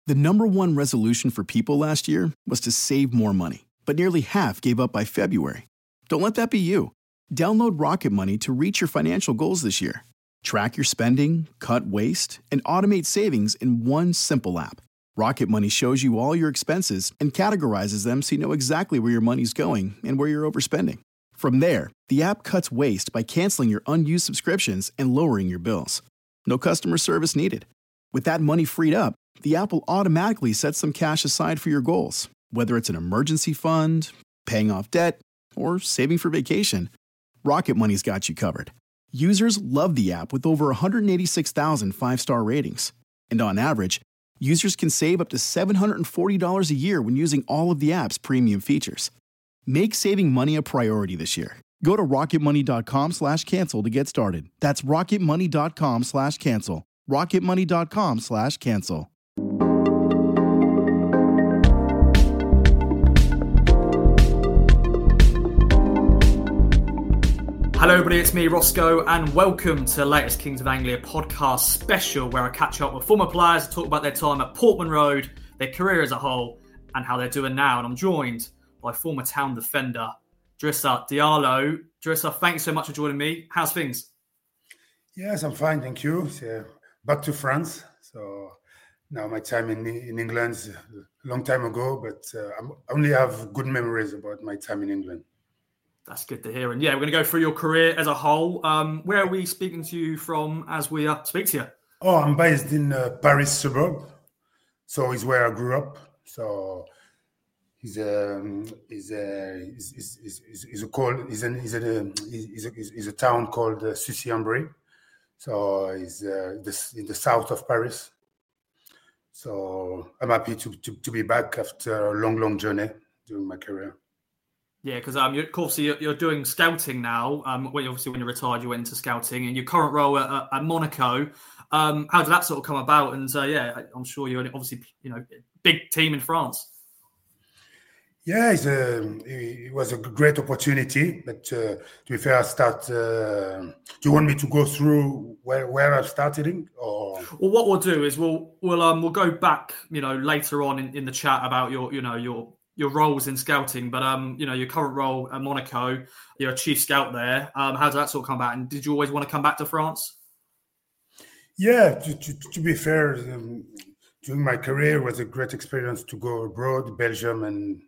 The number one resolution for people last year was to save more money, but nearly half gave up by February. Don't let that be you. Download Rocket Money to reach your financial goals this year. Track your spending, cut waste, and automate savings in one simple app. Rocket Money shows you all your expenses and categorizes them so you know exactly where your money's going and where you're overspending. From there, the app cuts waste by canceling your unused subscriptions and lowering your bills. No customer service needed. With that money freed up, the app will automatically set some cash aside for your goals, whether it's an emergency fund, paying off debt, or saving for vacation. Rocket Money's got you covered. Users love the app with over 186,000 five-star ratings. And on average, users can save up to $740 a year when using all of the app's premium features. Make saving money a priority this year. Go to rocketmoney.com/cancel to get started. That's rocketmoney.com/cancel. rocketmoney.com/cancel. Hello everybody, it's me, Roscoe, and welcome to the latest Kings of Anglia podcast special where I catch up with former players to talk about their time at Portman Road, their career as a whole, and how they're doing now. And I'm joined by former Town defender, Drissa Diallo. Drissa, thanks so much for joining me. How's things? Yes, I'm fine, thank you. So, back to France. So now my time in England is a long time ago, but I only have good memories about my time in England. That's good to hear. And yeah, we're going to go through your career as a whole. Where are we speaking to you from as we speak to you? Oh, I'm based in Paris suburb. So it's where I grew up. So it's a town called Sucy-en-Brie. So it's in the south of Paris. So I'm happy to be back after a long journey during my career. Yeah, because you're doing scouting now. When you're retired, you went into scouting, and your current role at Monaco. How did that sort of come about? And I'm sure you're obviously big team in France. Yeah, it was a great opportunity. But to be fair, I start. Do you want me to go through where I started in, or? Well, what we'll do is we'll go back, later on in the chat about your roles in scouting, but your current role at Monaco, you're a chief scout there. How did that sort of come about? And did you always want to come back to France? Yeah, to be fair, during my career it was a great experience to go abroad, Belgium and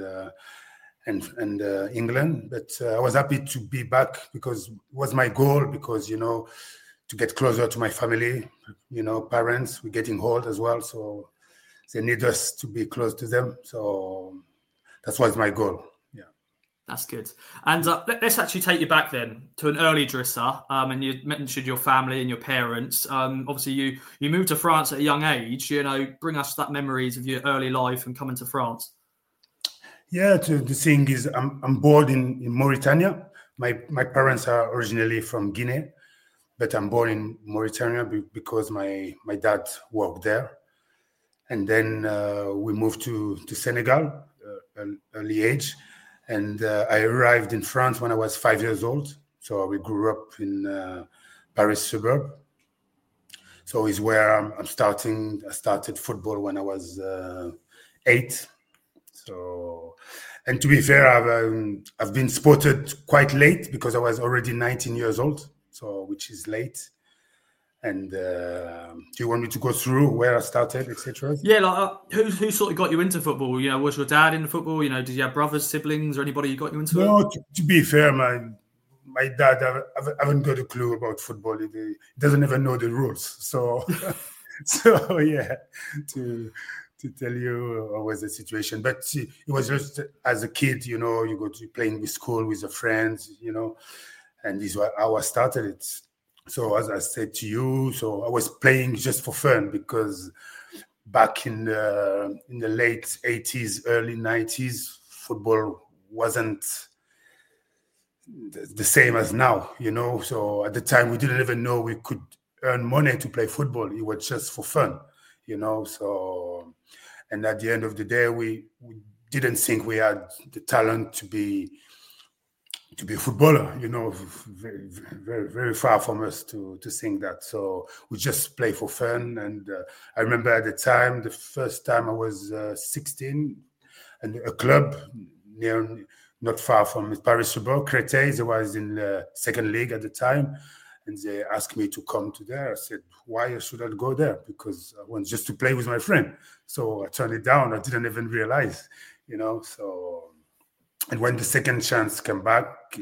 England. But I was happy to be back because it was my goal. Because to get closer to my family, parents, we're getting old as well, so they need us to be close to them. So that's what's my goal. Yeah. That's good. And let's actually take you back then to an early Drissa. And you mentioned your family and your parents. Obviously, you moved to France at a young age. Bring us that memories of your early life and coming to France. Yeah, the thing is, I'm born in Mauritania. My parents are originally from Guinea, but I'm born in Mauritania because my dad worked there. And then we moved to Senegal early age. And I arrived in France when I was 5 years old. So we grew up in Paris suburb. So it's where I'm starting. I started football when I was 8. So, and to be fair, I've been spotted quite late because I was already 19 years old. So which is late. And do you want me to go through where I started, etc.? Yeah, who sort of got you into football? Was your dad into football? Did you have brothers, siblings, or anybody who got you into it? No, to be fair, my dad I haven't got a clue about football. He doesn't even know the rules. So, so yeah, to tell you what was the situation. But it was just as a kid, you go to playing with school with your friends, and this was how I started it. So as I said to you, so I was playing just for fun because back in the late 80s, early 90s, football wasn't the same as now, So at the time, we didn't even know we could earn money to play football. It was just for fun, So, and at the end of the day, we didn't think we had the talent to be a footballer, very, very, very far from us to think that. So we just play for fun. And I remember at the time, the first time I was 16, and a club not far from Paris Football, Créteil, I was in the second league at the time. And they asked me to come to there. I said, why should I go there? Because I want just to play with my friend. So I turned it down. I didn't even realize, so... And when the second chance came back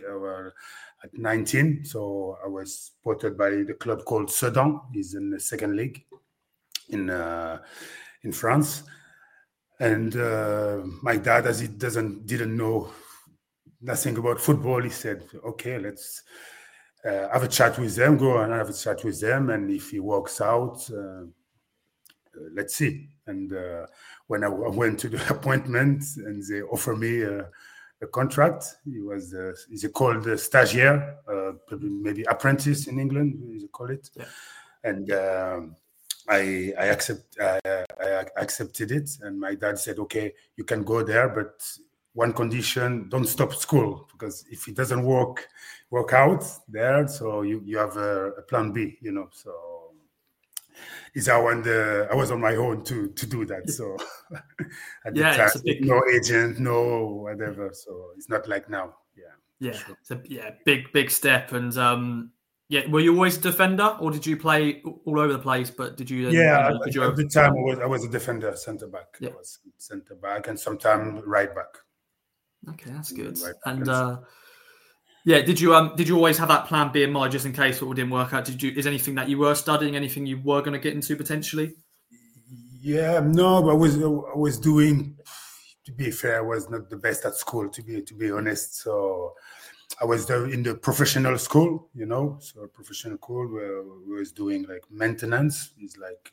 at 19, so I was spotted by the club called Sedan. He's in the second league in France. And my dad, as he didn't know nothing about football, he said, okay, let's have a chat with them, go and have a chat with them. And if he walks out, let's see. And when I went to the appointment and they offered me a contract, he's called stagiaire, maybe apprentice in England, you call it. Yeah. And I accepted it. And my dad said, okay, you can go there, but one condition, don't stop school, because if it doesn't work out there, so you have a plan B, so is I was on my own to do that. So at the time, no agent, no whatever. So it's not like now. Yeah. Sure. It's a big step. And were you always a defender, or did you play all over the place? But did you? At the time I was a defender, centre back. Yeah. I was centre back and sometimes right back. Okay, that's good. And did you always have that plan B in mind, just in case it didn't work out? Is anything that you were studying, anything you were going to get into potentially? Yeah, no, but I was doing. To be fair, I was not the best at school. To be honest, so I was in the professional school, So a professional school where we was doing like maintenance. It's like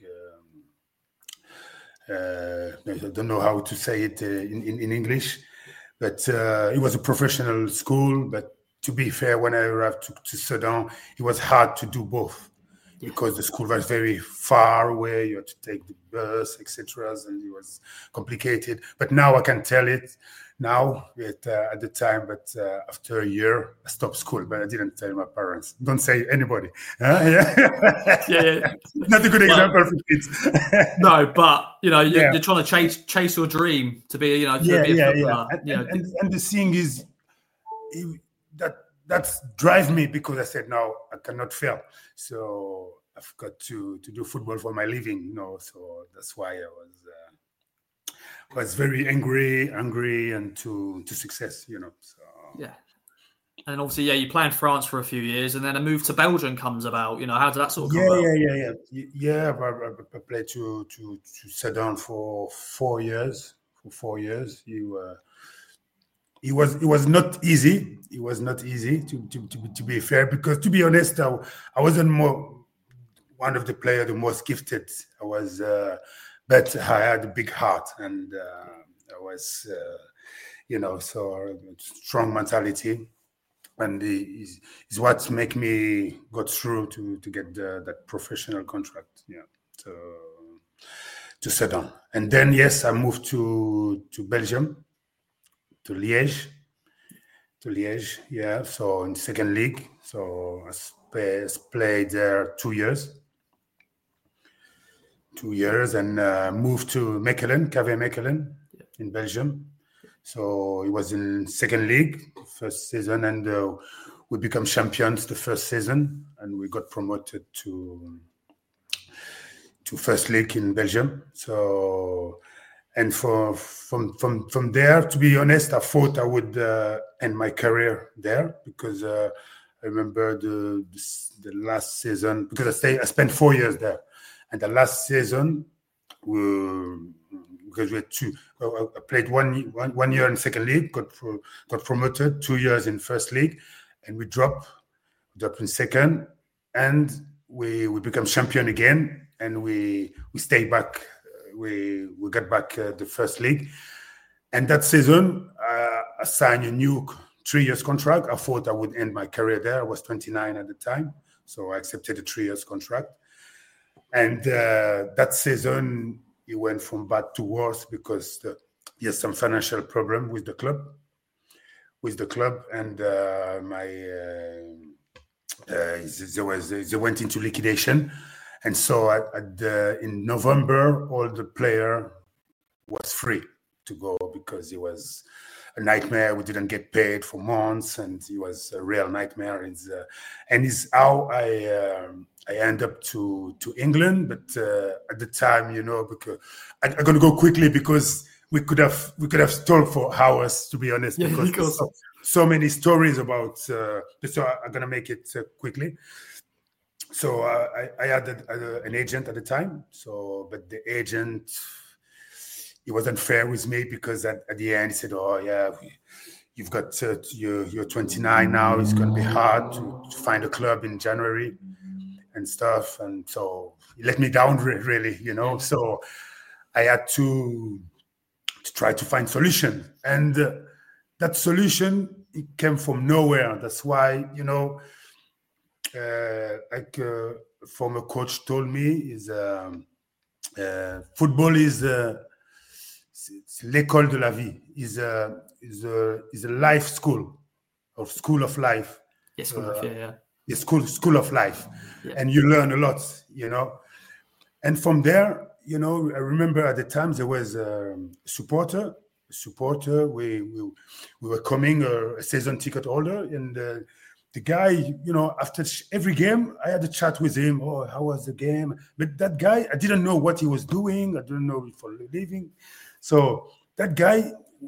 I don't know how to say it in English, but it was a professional school. But to be fair, when I arrived to Sedan, it was hard to do both because the school was very far away. You had to take the bus, etc., and it was complicated. But now I can tell it now at the time. But after a year, I stopped school, but I didn't tell my parents. Don't say anybody. Yeah. Not a good example for kids. No, but you're trying to chase your dream to be, be a footballer. And the thing is, that's drive me, because I said, no, I cannot fail. So I've got to do football for my living, So that's why I was very angry and to success, So yeah. And obviously, you play in France for a few years, and then a move to Belgium comes about. How did that sort of come about? Yeah. I played to Sedan for 4 years. It was not easy. It was not easy to be fair, because to be honest, I wasn't one of the players the most gifted. I was, but I had a big heart, and I was, so strong mentality, and is what make me go through to get that professional contract. To Sedan, and then I moved to Belgium. To Liège, So in second league, so I played there 2 years. 2 years, and moved to Mechelen, KV Mechelen, in Belgium. So it was in second league first season, and we became champions the first season, and we got promoted to first league in Belgium. So. And from there, to be honest, I thought I would end my career there, because I remember the last season, because I spent 4 years there, and the last season, because we had I played one year in second league, got promoted, 2 years in first league, and we dropped in second, and we became champion again, and we stayed back. We got back the first league, and that season I signed a new 3 years contract. I thought I would end my career there. I was 29 at the time, so I accepted a 3 years contract. And that season it went from bad to worse, because there's some financial problem with the club. with the club, and they went into liquidation, and so in November, all the player was free to go because he was a nightmare. We didn't get paid for months, and he was a real nightmare. And it's how I end up to England. But at the time, because I'm going to go quickly because we could have talked for hours, to be honest, because so many stories about. So I'm going to make it quickly. So I had an agent at the time. But the agent, he wasn't fair with me because at the end he said, "Oh yeah, you've got you're 29 now. It's going to be hard to find a club in January and stuff." And so he let me down really, So I had to try to find solution, and that solution, it came from nowhere. That's why former coach told me is football is. It's l'école de la vie, is a life school, or school of life. Yes, school of life, yeah. The school of life, yeah. And you learn a lot, And from there, I remember at the time there was a supporter. We were coming a season ticket holder, and the guy, after every game, I had a chat with him. Oh, how was the game? But that guy, I didn't know what he was doing. I didn't know for living. So that guy,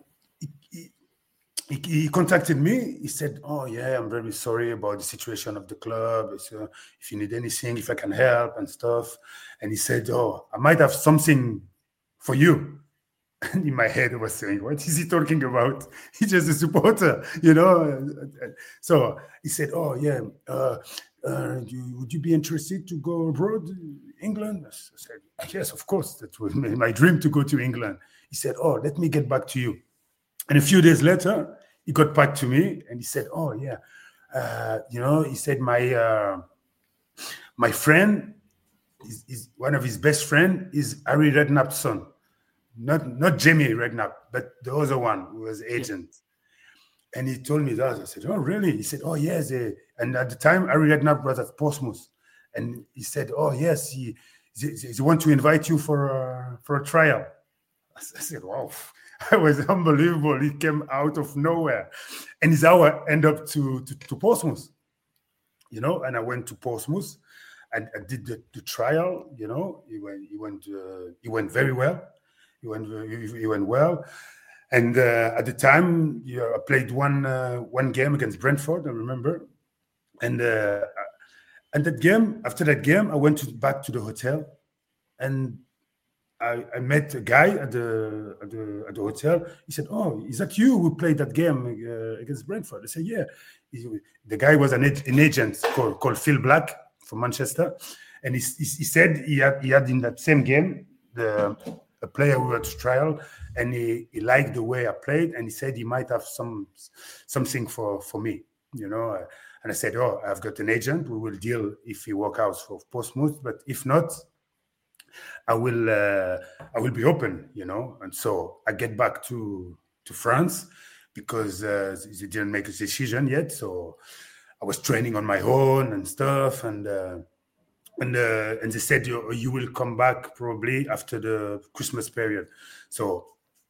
he contacted me. He said, "Oh yeah, I'm very sorry about the situation of the club. If you need anything, if I can help and stuff." And he said, "Oh, I might have something for you." And in my head, I was saying, "What is he talking about? He's just a supporter, So he said, "Oh yeah, would you be interested to go abroad, England?" I said, "Yes, of course. That was my dream to go to England." He said, "Oh, let me get back to you." And a few days later, he got back to me and he said, "Oh yeah, he said my friend is one of his best friend is Harry Redknapp's son, not Jamie Redknapp, but the other one who was agent." Yeah. And he told me that. I said, "Oh really?" He said, "Oh yes." And at the time, Harry Redknapp was at Portsmouth, and he said, "Oh yes, he want to invite you for a trial." I said, "Wow." It was unbelievable. It came out of nowhere. And it's how I end up to Portsmouth, and I went to Portsmouth and I did the trial, He went very well. He went well. And at the time, I played one game against Brentford, I remember. And that game, after that game, I went back to the hotel, and I met a guy at the hotel. He said, "Oh, is that you who played that game against Brentford?" I said, "Yeah." The guy was an agent called Phil Black from Manchester, and he said he had in that same game a player who had trial, and he liked the way I played, and he said he might have something for me, And I said, "Oh, I've got an agent. We will deal if he works out for Portsmouth, but if not, I will be open, And so I get back to France because they didn't make a decision yet. So I was training on my own and stuff, and they said you will come back probably after the Christmas period. So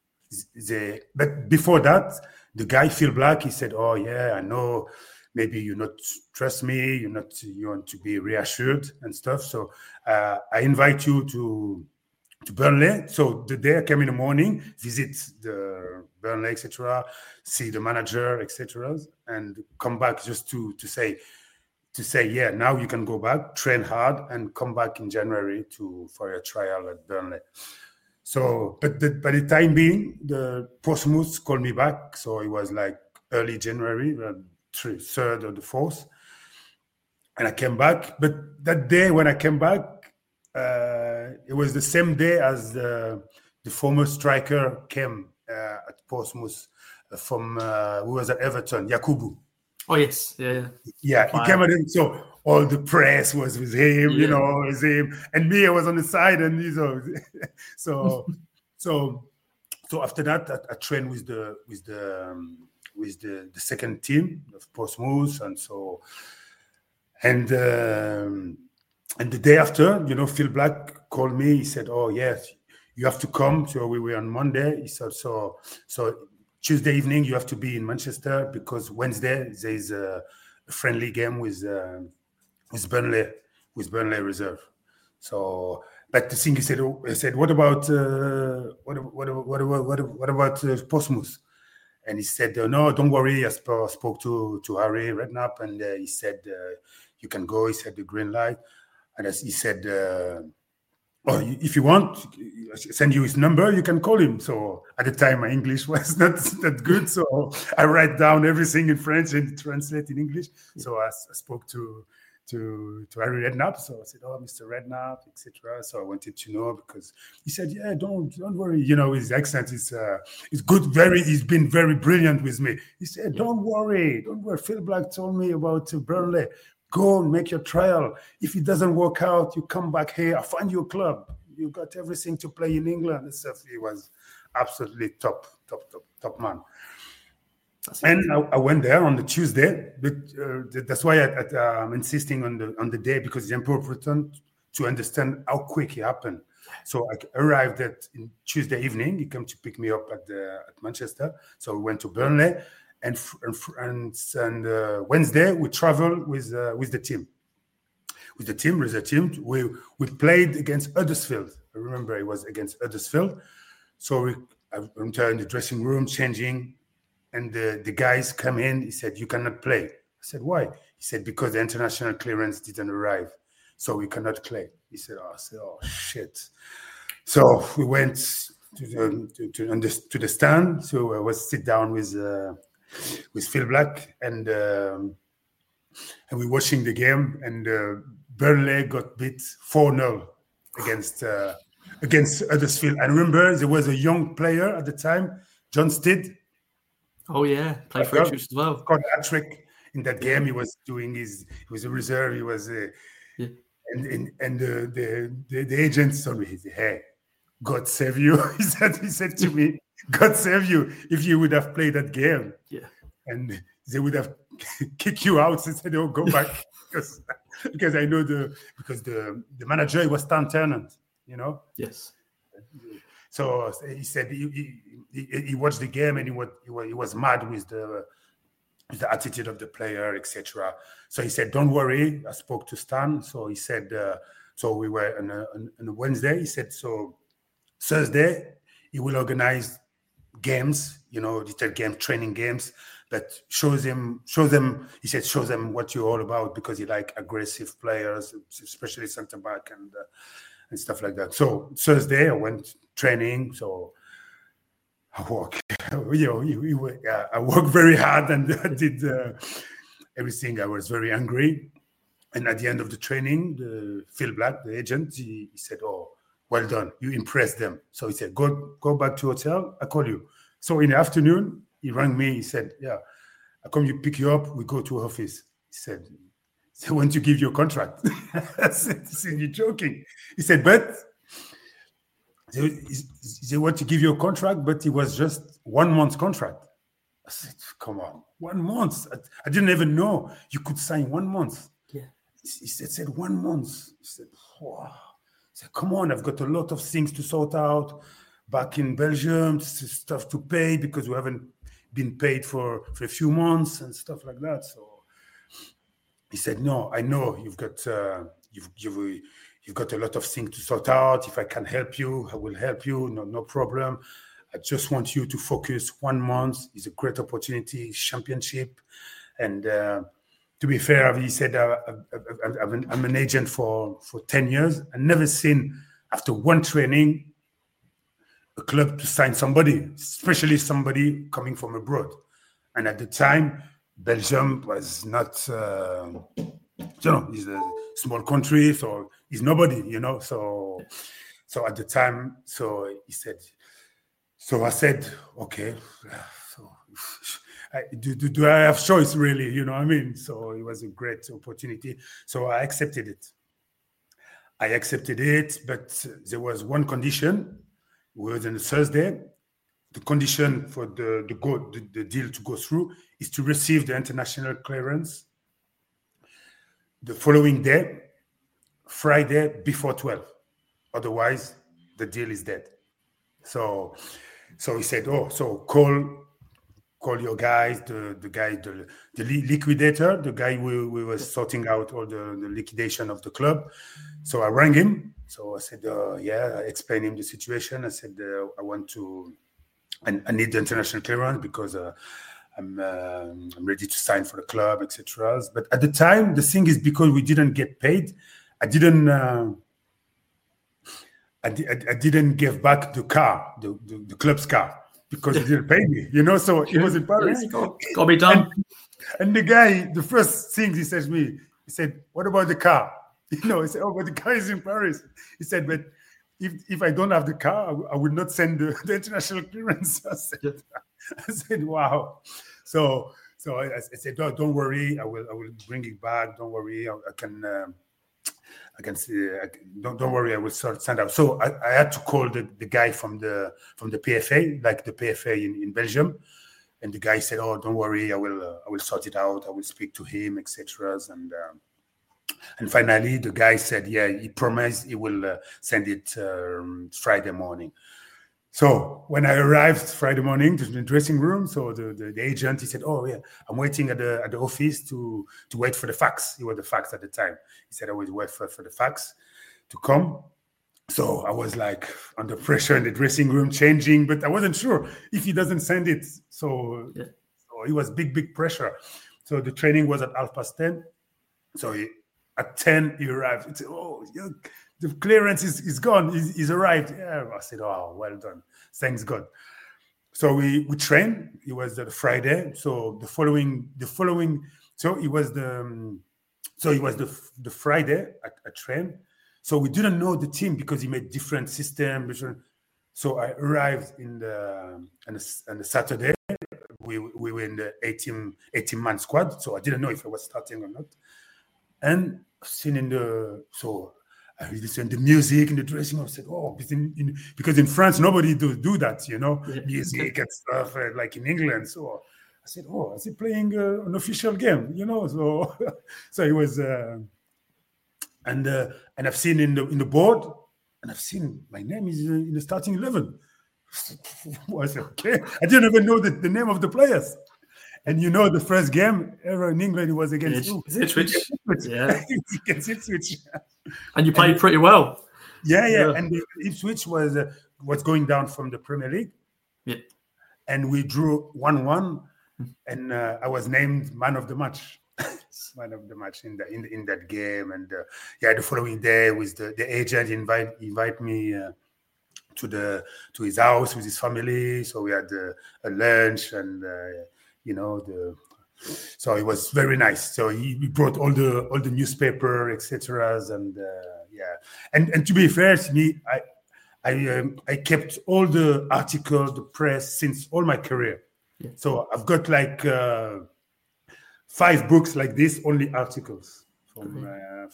but before that, the guy Phil Black, he said, "Oh yeah, I know. Maybe you not trust me. You want to be reassured and stuff. So I invite you to Burnley." So the day I came in the morning, visit the Burnley, etc., see the manager, etc., and come back just to say, yeah, now you can go back, train hard, and come back in January for a trial at Burnley. So, but by the time being, the Portsmouth called me back. So it was like early January. 3rd or the 4th, and I came back. But that day when I came back, it was the same day as the former striker came at Portsmouth from who was at Everton, Yakubu. Oh yes, yeah. He came at him. So all the press was with him, with him, and me, I was on the side, and so after that, I trained with the with the second team of Portsmouth, and so and the day after, Phil Black called me. He said, "Oh yes, you have to come." So we were on Monday. He said, "So Tuesday evening you have to be in Manchester because Wednesday there is a friendly game with Burnley Reserve." So, but the thing he said, "What about Portsmouth?" And he said, "No, don't worry. I spoke to Harry Redknapp, and he said you can go." He said the green light, and he said, if you want, send you his number. You can call him." So at the time, my English was not that good, so I write down everything in French and translate in English. So I spoke to Harry Redknapp. So I said, "Oh, Mr. Redknapp, etc." So I wanted to know because he said, "Yeah, don't worry. His accent is good. He's been very brilliant with me." He said, "Don't worry. Phil Black told me about Burnley. Go and make your trial. If it doesn't work out, you come back here. I'll find you a club. You got everything to play in England." And stuff. He was absolutely top man. And I went there on the Tuesday, but that's why I'm insisting on the day, because it's important to understand how quick it happened. So I arrived in Tuesday evening. He came to pick me up at Manchester. So we went to Burnley, and Wednesday we traveled with the team. With the team, we played against Huddersfield. I remember it was against Huddersfield. So I went in the dressing room, changing. And the guys come in. He said, "You cannot play." I said, "Why?" He said, "Because the international clearance didn't arrive, so we cannot play." He said, "Oh, shit." So we went to the stand. So I was sit down with Phil Black, and we're watching the game. And Burnley got beat 4-0 against Huddersfield. I remember there was a young player at the time, John Stead. Oh yeah, played for Ipswich as well. Got a hat-trick in that game. He was doing he was a reserve. He was and the agent told me, he said, "Hey, God save you." He said to me, "God save you if you would have played that game." Yeah. And they would have kicked you out. He said, "Oh, go back," because I know because the manager, he was Stan Ternent, Yes. So he said he watched the game, and he was mad with the attitude of the player, etc. So he said, "Don't worry." I spoke to Stan. So he said, so we were on a Wednesday. He said, so Thursday he will organize games, little game, training games, but show them. He said, show them what you're all about, because he like aggressive players, especially centre back and stuff like that. So Thursday I went training. So I work, I worked very hard, and I did everything. I was very angry. And at the end of the training, Phil Black, the agent, he said, "Oh, well done. You impressed them." So he said, go back to hotel. I call you. So in the afternoon, he rang me. He said, "Yeah, I come you pick you up. We go to office." He said, "They want to give you a contract." I said, "You're joking." He said, "But they want to give you a contract, but it was just 1 month contract." I said, "Come on, 1 month? I didn't even know you could sign 1 month." Yeah. He said 1 month. He said, "Wow." I said, "Come on, I've got a lot of things to sort out back in Belgium, stuff to pay, because we haven't been paid for a few months and stuff like that." So he said, "No, I know you've got you've got a lot of things to sort out. If I can help you, I will help you. No problem. I just want you to focus 1 month. It's a great opportunity, championship." And to be fair, he said, I'm an agent for 10 years. I've never seen, after one training, a club to sign somebody, especially somebody coming from abroad. And at the time, Belgium was not, it's a small country, so he's nobody, So at the time, so he said, so I said, "Okay, so do I have choice, really?" You know what I mean? So it was a great opportunity. So I accepted it. But there was one condition. We were on a Thursday. the condition for the deal to go through is to receive the international clearance the following day, Friday before 12. Otherwise, the deal is dead. So he said, "Oh, so call your guys, the liquidator, the guy we were sorting out all the liquidation of the club." So I rang him. So I said, I explained him the situation. I said, I want to, I need the international clearance because I'm ready to sign for the club, etc. But at the time, the thing is, because we didn't get paid, I didn't give back the car, the club's car, because he didn't pay me, so he was in Paris. Yeah, got to be done. And the guy, the first thing he said to me, he said, "What about the car?" He said, "Oh, but the car is in Paris." He said, "But if I don't have the car, I would not send the international clearance." I said, "Wow." So I said, "Oh, don't worry, I will bring it back. Don't worry, I can see. Don't worry, I will send out." So I had to call the guy from the PFA, like the PFA in Belgium, and the guy said, "Oh, don't worry, I will sort it out. I will speak to him, etc." And finally, the guy said, "Yeah, he promised he will send it Friday morning." So when I arrived Friday morning to the dressing room, so the agent, he said, "Oh yeah, I'm waiting at the office to wait for the fax." He was the fax at the time. He said, "I will wait for the fax to come." So I was like under pressure in the dressing room, changing, but I wasn't sure if he doesn't send it. So it was big pressure. So the training was at 10:30. So at 10 he arrived. He said, "Oh, the clearance is gone. He's arrived." Yeah, I said, "Oh, well done. Thanks God." So we trained. It was the Friday. So the following. So it was the Friday at train. So we didn't know the team because he made different systems. So I arrived on the Saturday. We were in the 18-man squad. So I didn't know if I was starting or not. And seen I listened to the music in the dressing room. I said, "Oh," because in France nobody do that, music and stuff like in England. So I said, "Oh, is he playing an official game?" So it was, and I've seen in the board, and I've seen my name is in the starting 11. I said, "Okay." I didn't even know the name of the players. And the first game ever in England, it was against Ipswich. Yeah. Against Ipswich. And you played pretty well. Yeah. And Ipswich was going down from the Premier League. Yeah. And we drew 1-1, and I was named man of the match. Man of the match in that game. And the following day with the agent invite me to his house with his family. So we had a lunch and so it was very nice. So he brought all the newspaper, etc. And and to be fair to me, I kept all the articles, the press since all my career. Yeah. So I've got like 5 books like this, only articles from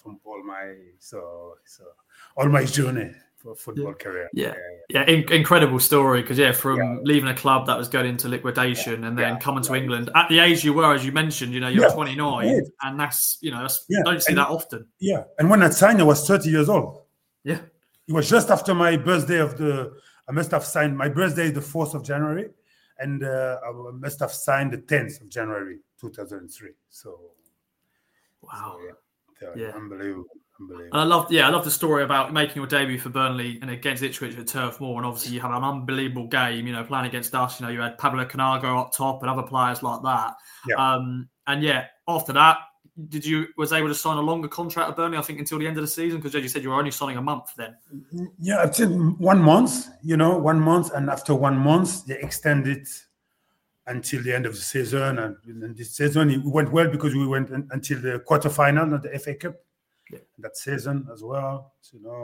all my journey for football career. Incredible story, because from leaving a club that was going into liquidation and then coming to England at the age you were, as you mentioned, you're 29, and that's you don't see that often. Yeah, and when I signed, I was 30 years old. Yeah, it was just after my birthday I must have signed. My birthday is the 4th of January, and I must have signed the 10th of January 2003. So, wow, unbelievable. And I love the story about making your debut for Burnley and against Ipswich at Turf Moor, and obviously you had an unbelievable game. Playing against us, you had Pablo Canago up top and other players like that. Yeah. After that, was able to sign a longer contract at Burnley? I think until the end of the season, because as you said, you were only signing a month then. Yeah, I'd say 1 month. 1 month, and after 1 month, they extended until the end of the season. And this season it went well because we went until the quarterfinal of the FA Cup. That season as well,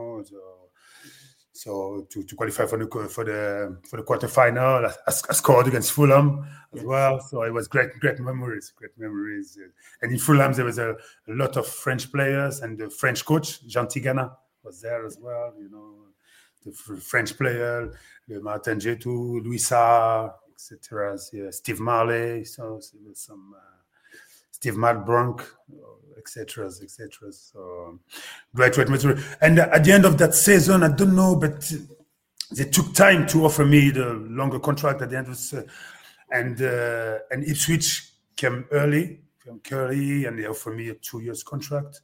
so to qualify for the quarterfinal, I scored against Fulham as well. So it was great memories. And in Fulham there was a lot of French players, and the French coach Jean Tigana was there as well. the French player, Martin Jetou, Louis Sarr, etc. Steve Marley, so there was some Steve Malbranc, etc. So great material. And at the end of that season, I don't know, but they took time to offer me the longer contract at the end of the and Ipswich came early, and they offered me a 2 years contract.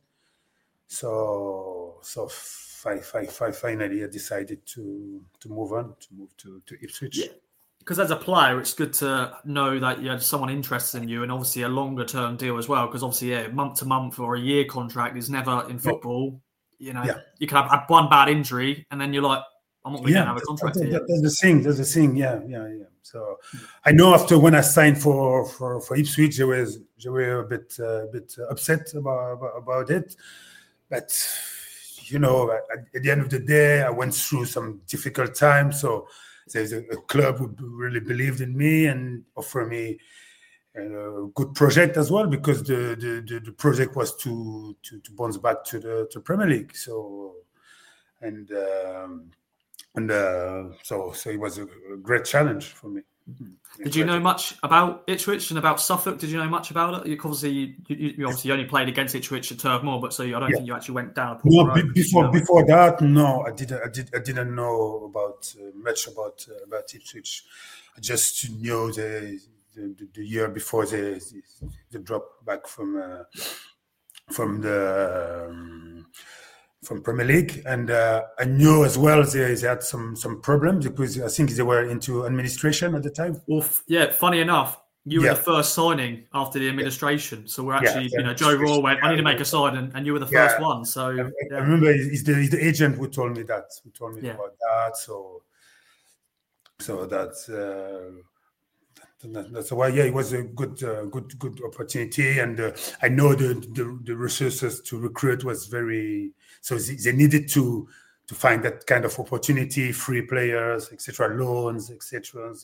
So finally I decided to move to Ipswich. Yeah. Because as a player, it's good to know that you had someone interested in you, and obviously a longer term deal as well. Because obviously, month to month or a year contract is never in football. You know, you can have one bad injury, and then you're like, I'm not going to have a contract here. That's the thing. Yeah. So I know after when I signed for Ipswich, they were a bit upset about it, but you know, at the end of the day, I went through some difficult times. So there's a club who really believed in me and offered me a good project as well, because the project was to bounce back to the Premier League. So so it was a great challenge for me. Did you know much about Ipswich and about Suffolk? Did you know much about it? You obviously only played against Ipswich at Turf Moor, but so I don't think you actually went down. Before that, no, I didn't know about much about Ipswich. I just knew the year before they dropped back from Premier League, and I knew as well they had some problems because I think they were into administration at the time. Well, funny enough, you were the first signing after the administration. So we're actually, Joe Royle went, I need to make a sign, and you were the first one. So I remember it's the agent who told me that. Who told me about that. So that's why. Yeah, it was a good opportunity, and I know the resources to recruit was very. So they needed to find that kind of opportunity, free players, etc., loans, etc.,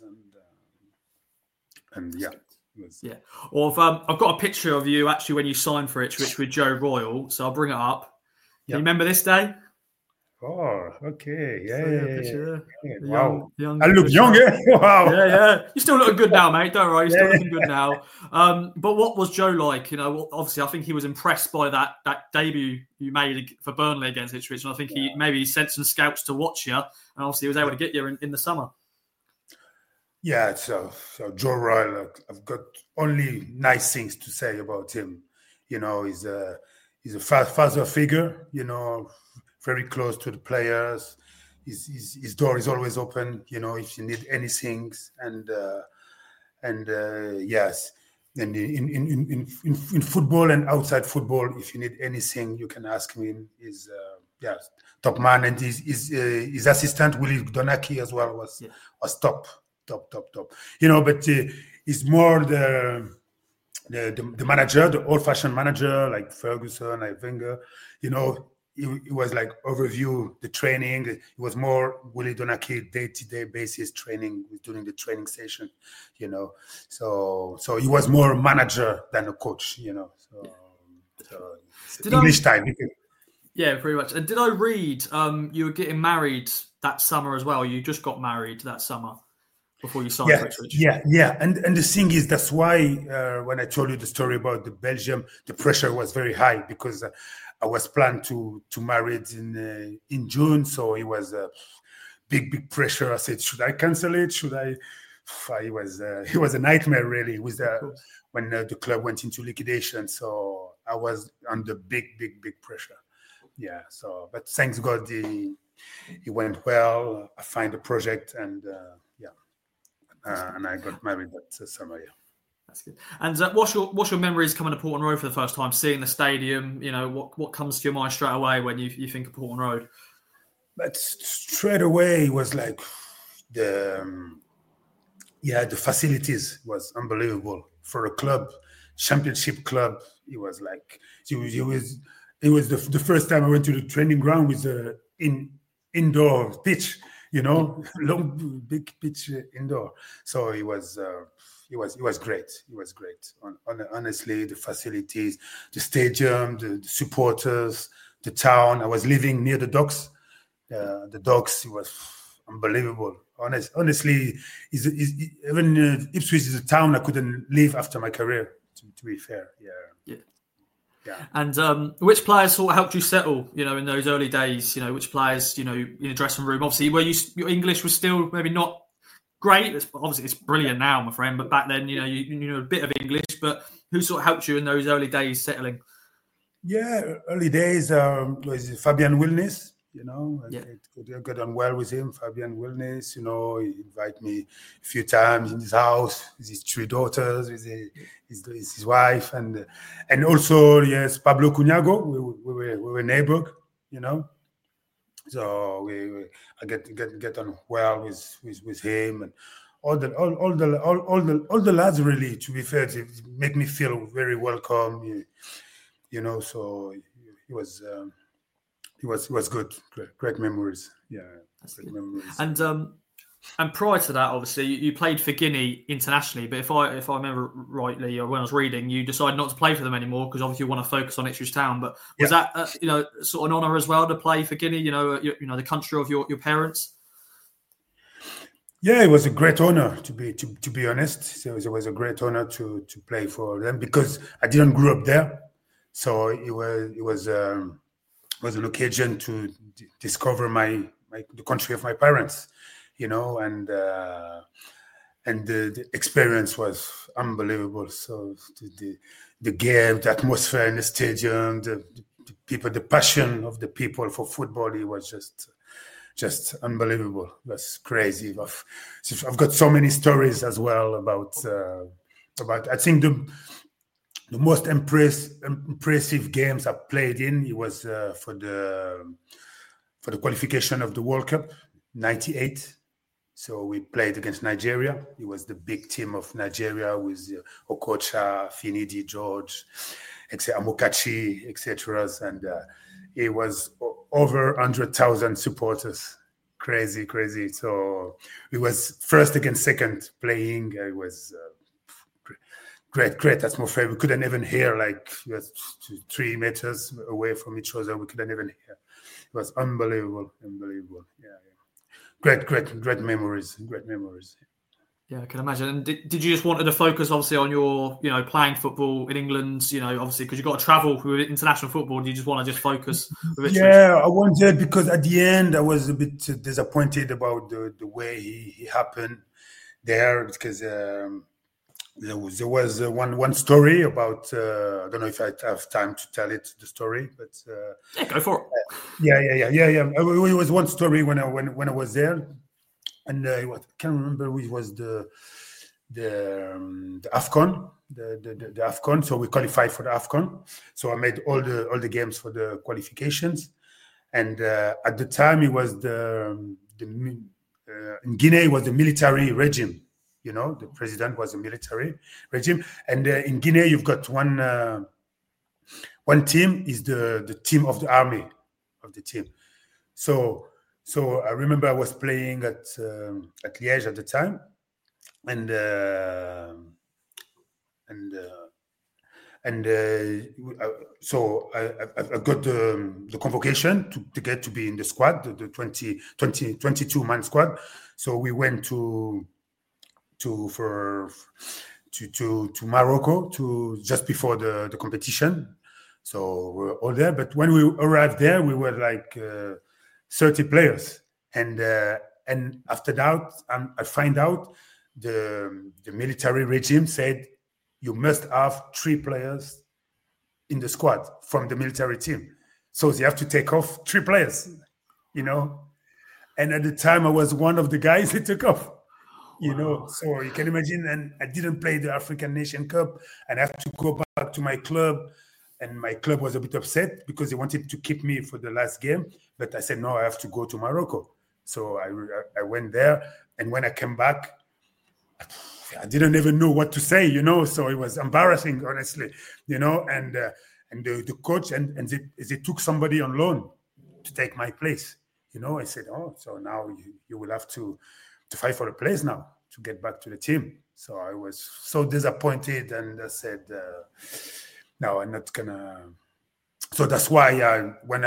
and yeah. Well, I've got a picture of you actually when you signed for Ipswich with Joe Royle, so I'll bring it up. Can you remember this day? Oh, okay. Yeah. Wow. Young I look younger. Wow. Yeah. You're still looking good now, mate. Don't worry. You're still looking good now. But what was Joe like? You know, obviously, I think he was impressed by that debut you made for Burnley against Ipswich. And I think he maybe sent some scouts to watch you. And obviously, he was able to get you in the summer. Yeah. So Joe Royle, I've got only nice things to say about him. You know, he's a father figure, you know, very close to the players. His door is always open, you know, if you need anything. And yes, and in football and outside football, if you need anything, you can ask him. He's top man, and his assistant Willie Donachie as well was top. You know, but he's more the manager, the old-fashioned manager like Ferguson, like Wenger. You know, he was like overview the training. It was more Willie Donachie day-to-day basis training, during the training session, you know. So he was more a manager than a coach, you know. So English time. Yeah, pretty much. And did I read you were getting married that summer as well? You just got married that summer before you signed for Ipswich. Yeah. And the thing is, that's why when I told you the story about the Belgium, the pressure was very high because I was planned to marry in June, so it was a big pressure. I said, should I cancel it? Should I? It was a nightmare really. It was when the club went into liquidation, so I was under big pressure. Yeah. So, but thanks God, it went well. I found a project, and and I got married that summer. Yeah. That's good. And what's your memories coming to Portman Road for the first time, seeing the stadium? You know, what comes to your mind straight away when you think of Portman Road? But straight away it was like the facilities was unbelievable for a club, championship club. It was like it was the first time I went to the training ground with the indoor pitch. You know, long big pitch indoor. So it was great. It was great. Honestly, the facilities, the stadium, the supporters, the town. I was living near the docks, the dogs. It was unbelievable. Honestly, even Ipswich is a town I couldn't leave after my career. To be fair, yeah. And which players sort of helped you settle? In those early days. Which players? In the dressing room. Obviously, your English was still maybe not great. Obviously, it's brilliant now, my friend. But back then, you know a bit of English. But who sort of helped you in those early days settling? Yeah, early days was Fabian Wilnis. I got on well with him. Fabian Wilnis, he invited me a few times in his house with his 3 daughters, with his wife, and also yes, Pablo Cunhago. We were neighbors, So I get on well with him, and all the lads really. To be fair, they make me feel very welcome. So he was good. Great memories. Yeah, great memories. And prior to that, obviously, you played for Guinea internationally. But if I remember rightly, or when I was reading, you decided not to play for them anymore because obviously you want to focus on Ipswich Town. But was that sort of an honour as well to play for Guinea? The country of your parents. Yeah, it was a great honor to be honest. So it was a great honor to play for them because I didn't grow up there. So it was an occasion to discover the country of my parents, and the experience was unbelievable. So the game, the atmosphere in the stadium, the people, the passion of the people for football, it was just unbelievable. That's crazy. I've got so many stories as well about. I think the most impressive games I played in, it was for the qualification of the World Cup, 98. So we played against Nigeria. It was the big team of Nigeria with Okocha, Finidi, George, Amokachi, etc. And it was over 100,000 supporters. Crazy. So it was first against second playing. It was... Great atmosphere. We couldn't even hear, 3 meters away from each other. We couldn't even hear. It was unbelievable. Yeah. Great memories. Yeah, I can imagine. And did you just wanted to focus, obviously, on your, playing football in England, obviously, because you've got to travel with international football. Do you just want to just focus? Yeah, I wanted, because at the end, I was a bit disappointed about the way he happened there, because... There was one story about I don't know if I have time to tell the story, but yeah, go for it. Yeah. It was one story when I was there, and I can't remember which was the AFCON, the AFCON. So we qualified for the AFCON. So I made all the games for the qualifications, and at the time it was in Guinea it was the military regime. The president was a military regime, and in Guinea you've got one team is the team of the army of the team. So I remember I was playing at Liège at the time, and so I got the convocation to get to be in the squad, the 22-man squad. So we went to Morocco just before the competition. So we're all there. But when we arrived there, we were 30 players. And after that, I find out the military regime said you must have 3 players in the squad from the military team. So they have to take off 3 players, And at the time, I was one of the guys that took off. So you can imagine, and I didn't play the African Nation Cup, and I have to go back to my club, and my club was a bit upset because they wanted to keep me for the last game, but I said, no, I have to go to Morocco. So I went there, and when I came back, I didn't even know what to say, so it was embarrassing, honestly, and the coach, and they took somebody on loan to take my place, I said, oh, so now you will have to fight for a place now to get back to the team. So I was so disappointed, and I said, no, I'm not gonna. So that's why when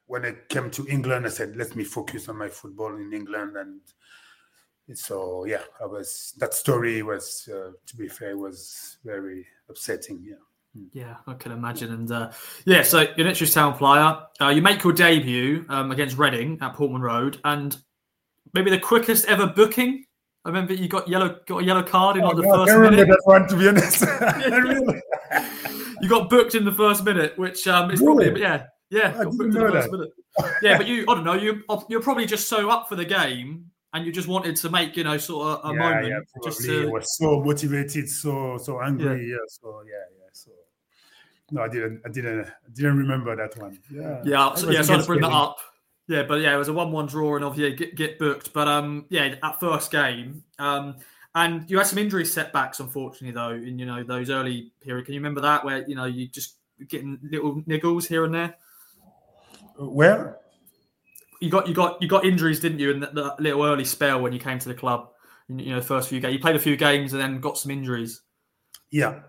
when I came to England, I said, let me focus on my football in England. And so, yeah, that story was, to be fair, was very upsetting. Yeah. Yeah, I can imagine. And so you're an Ipswich Town player. You make your debut against Reading at Portman Road, and maybe the quickest ever booking. I remember you got a yellow card in the first minute. I remember that one, to be honest. You got booked in the first minute, which is probably I didn't know that. Yeah, but I don't know. You're probably just so up for the game, and you just wanted to make sort of a moment. Yeah, probably. I was so motivated, so angry. Yeah. So no, I didn't remember that one. So to bring that up. Yeah, but it was a 1-1 draw, and obviously get booked. But at first game, and you had some injury setbacks, unfortunately, though, in those early period. Can you remember that where you just getting little niggles here and there? Where you got injuries, didn't you, in the little early spell when you came to the club? The first few games, you played a few games and then got some injuries. Yeah.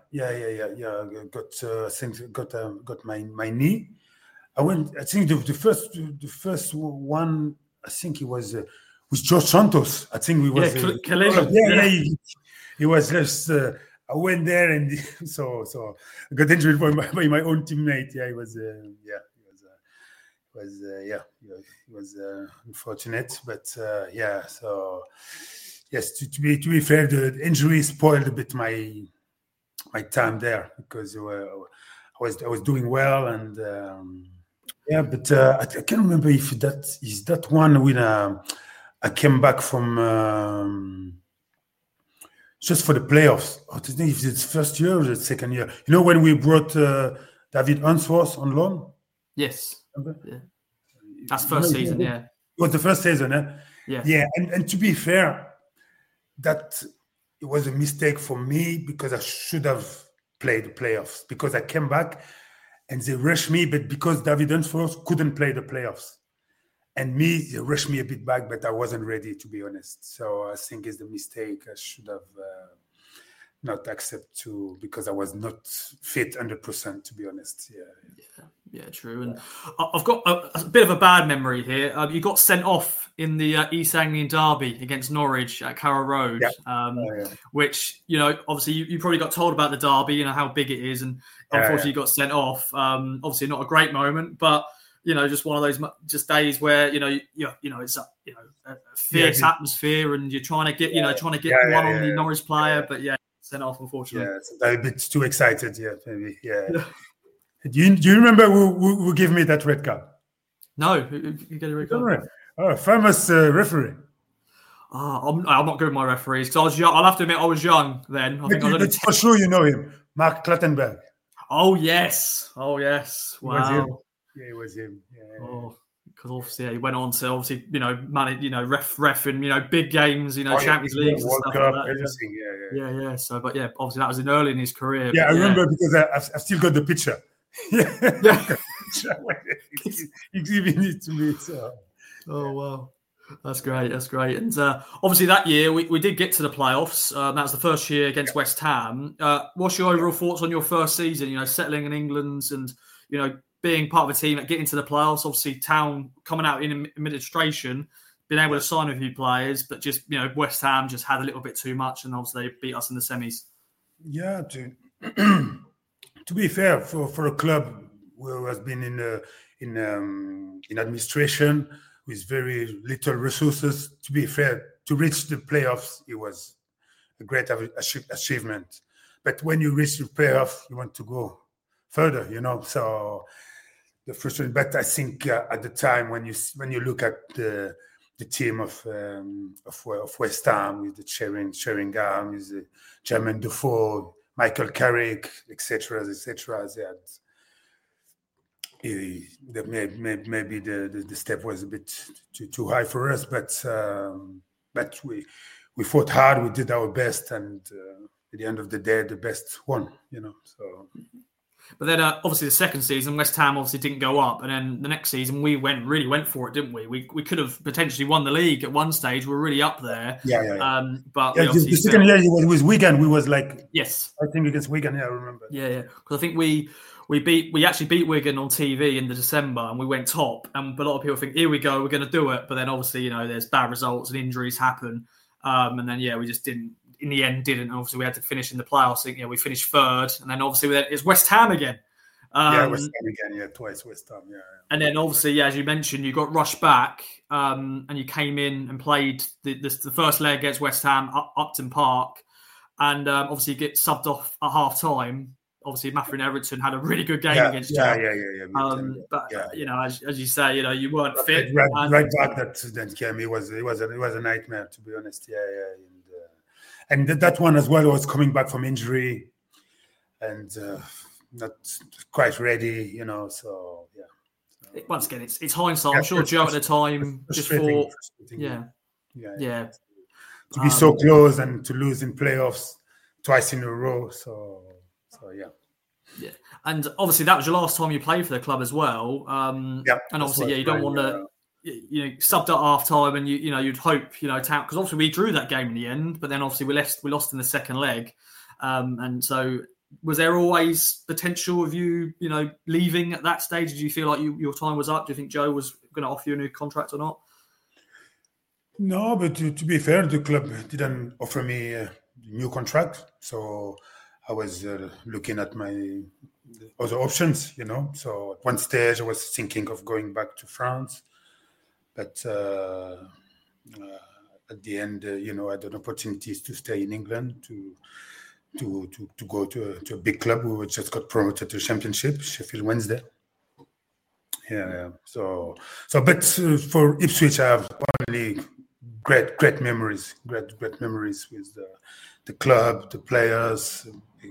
Got my knee. I think the first one. I think it was with George Santos. I think we was collision. He was just. I went there and so I got injured by my own teammate. Yeah, it was. It was unfortunate, but So yes, to be fair, the injury spoiled a bit my time there because I was doing well and but I can't remember if that is that one when I came back from just for the playoffs. I don't know if it's first year or the second year. When we brought David Unsworth on loan. Yes. Yeah. That's first season. Yeah. It was the first season. Yeah. Yeah, and to be fair, that it was a mistake for me because I should have played the playoffs because I came back and they rushed me, but because David Unsworth couldn't play the playoffs. And they rushed me a bit back, but I wasn't ready, to be honest. So I think it's the mistake I should have not accept to because I was not fit 100%, to be honest. Yeah, true. And I've got a bit of a bad memory here. You got sent off in the East Anglian derby against Norwich at Carrow Road, which, obviously you probably got told about the derby, how big it is, and unfortunately you got sent off. Obviously not a great moment, but just one of those just days where it's a fierce atmosphere, and you're trying to get one on the Norwich player, but sent off, unfortunately. Yeah, a bit too excited. Yeah, maybe. Yeah. Do you remember who gave me that red card? No, who gave a red card? Famous referee. I'm not good with my referees because I was young. I'll have to admit I was young then. I think I was for sure you know him, Mark Clattenburg. Oh yes. Wow. It was him. Yeah. Oh, because obviously he went on to manage, ref in big games, Champions League, World Cup, like everything. Yeah. So, but obviously that was early in his career. Yeah, I remember because I've still got the picture. Yeah. He's giving it to me. So. Oh wow. That's great. And obviously that year we did get to the playoffs. That was the first year against West Ham. What's your overall thoughts on your first season? Settling in England and being part of a team that get into the playoffs. Obviously, Town coming out in administration, being able to sign a few players, but just West Ham just had a little bit too much, and obviously they beat us in the semis. Yeah, to be fair, for a club who has been in administration with very little resources, to be fair, to reach the playoffs, it was a great achievement. But when you reach the playoffs, you want to go further, So the frustrating. But I think at the time when you look at the team of West Ham with the Sheringham, with the Jermaine Defoe, Michael Carrick, etc., maybe the step was a bit too high for us, but we fought hard, we did our best, and at the end of the day, the best won. So But then obviously the second season, West Ham obviously didn't go up, and then the next season we really went for it, didn't we? We could have potentially won the league at one stage. We were really up there. But the second year it was Wigan. We was like, yes, I think against Wigan. Yeah, I remember. Yeah. Because I think we actually beat Wigan on TV in the December, and we went top. And a lot of people think, here we go, we're going to do it. But then obviously, there's bad results and injuries happen, and then we just didn't. In the end, didn't. Obviously, we had to finish in the playoffs. I think, we finished third, and then obviously it's West Ham again. West Ham again. Yeah, twice West Ham. Yeah. And then obviously, as you mentioned, you got rushed back, and you came in and played the first leg against West Ham, Upton Park, and obviously you get subbed off at half time. Obviously, Matthew Everton had a really good game against you. But as you say, you weren't fit. Right back that came. It was a nightmare, to be honest. And that one as well was coming back from injury and not quite ready, So yeah. Once again, it's hindsight. I'm sure Joe at the time just thought, to be so close and to lose in playoffs twice in a row. So yeah. Yeah, and obviously that was your last time you played for the club as well. And obviously, you don't want to. Subbed at half time, and you'd hope because obviously we drew that game in the end, but then obviously we lost in the second leg, and so was there always potential of you leaving at that stage? Did you feel like your time was up? Do you think Joe was going to offer you a new contract or not? No, but to be fair, the club didn't offer me a new contract, so I was looking at my other options. So at one stage I was thinking of going back to France. But at the end, I had an opportunity to stay in England to go to a big club who just got promoted to the Championship, Sheffield Wednesday. Yeah. But for Ipswich, I have only great memories. Great memories with the club, the players,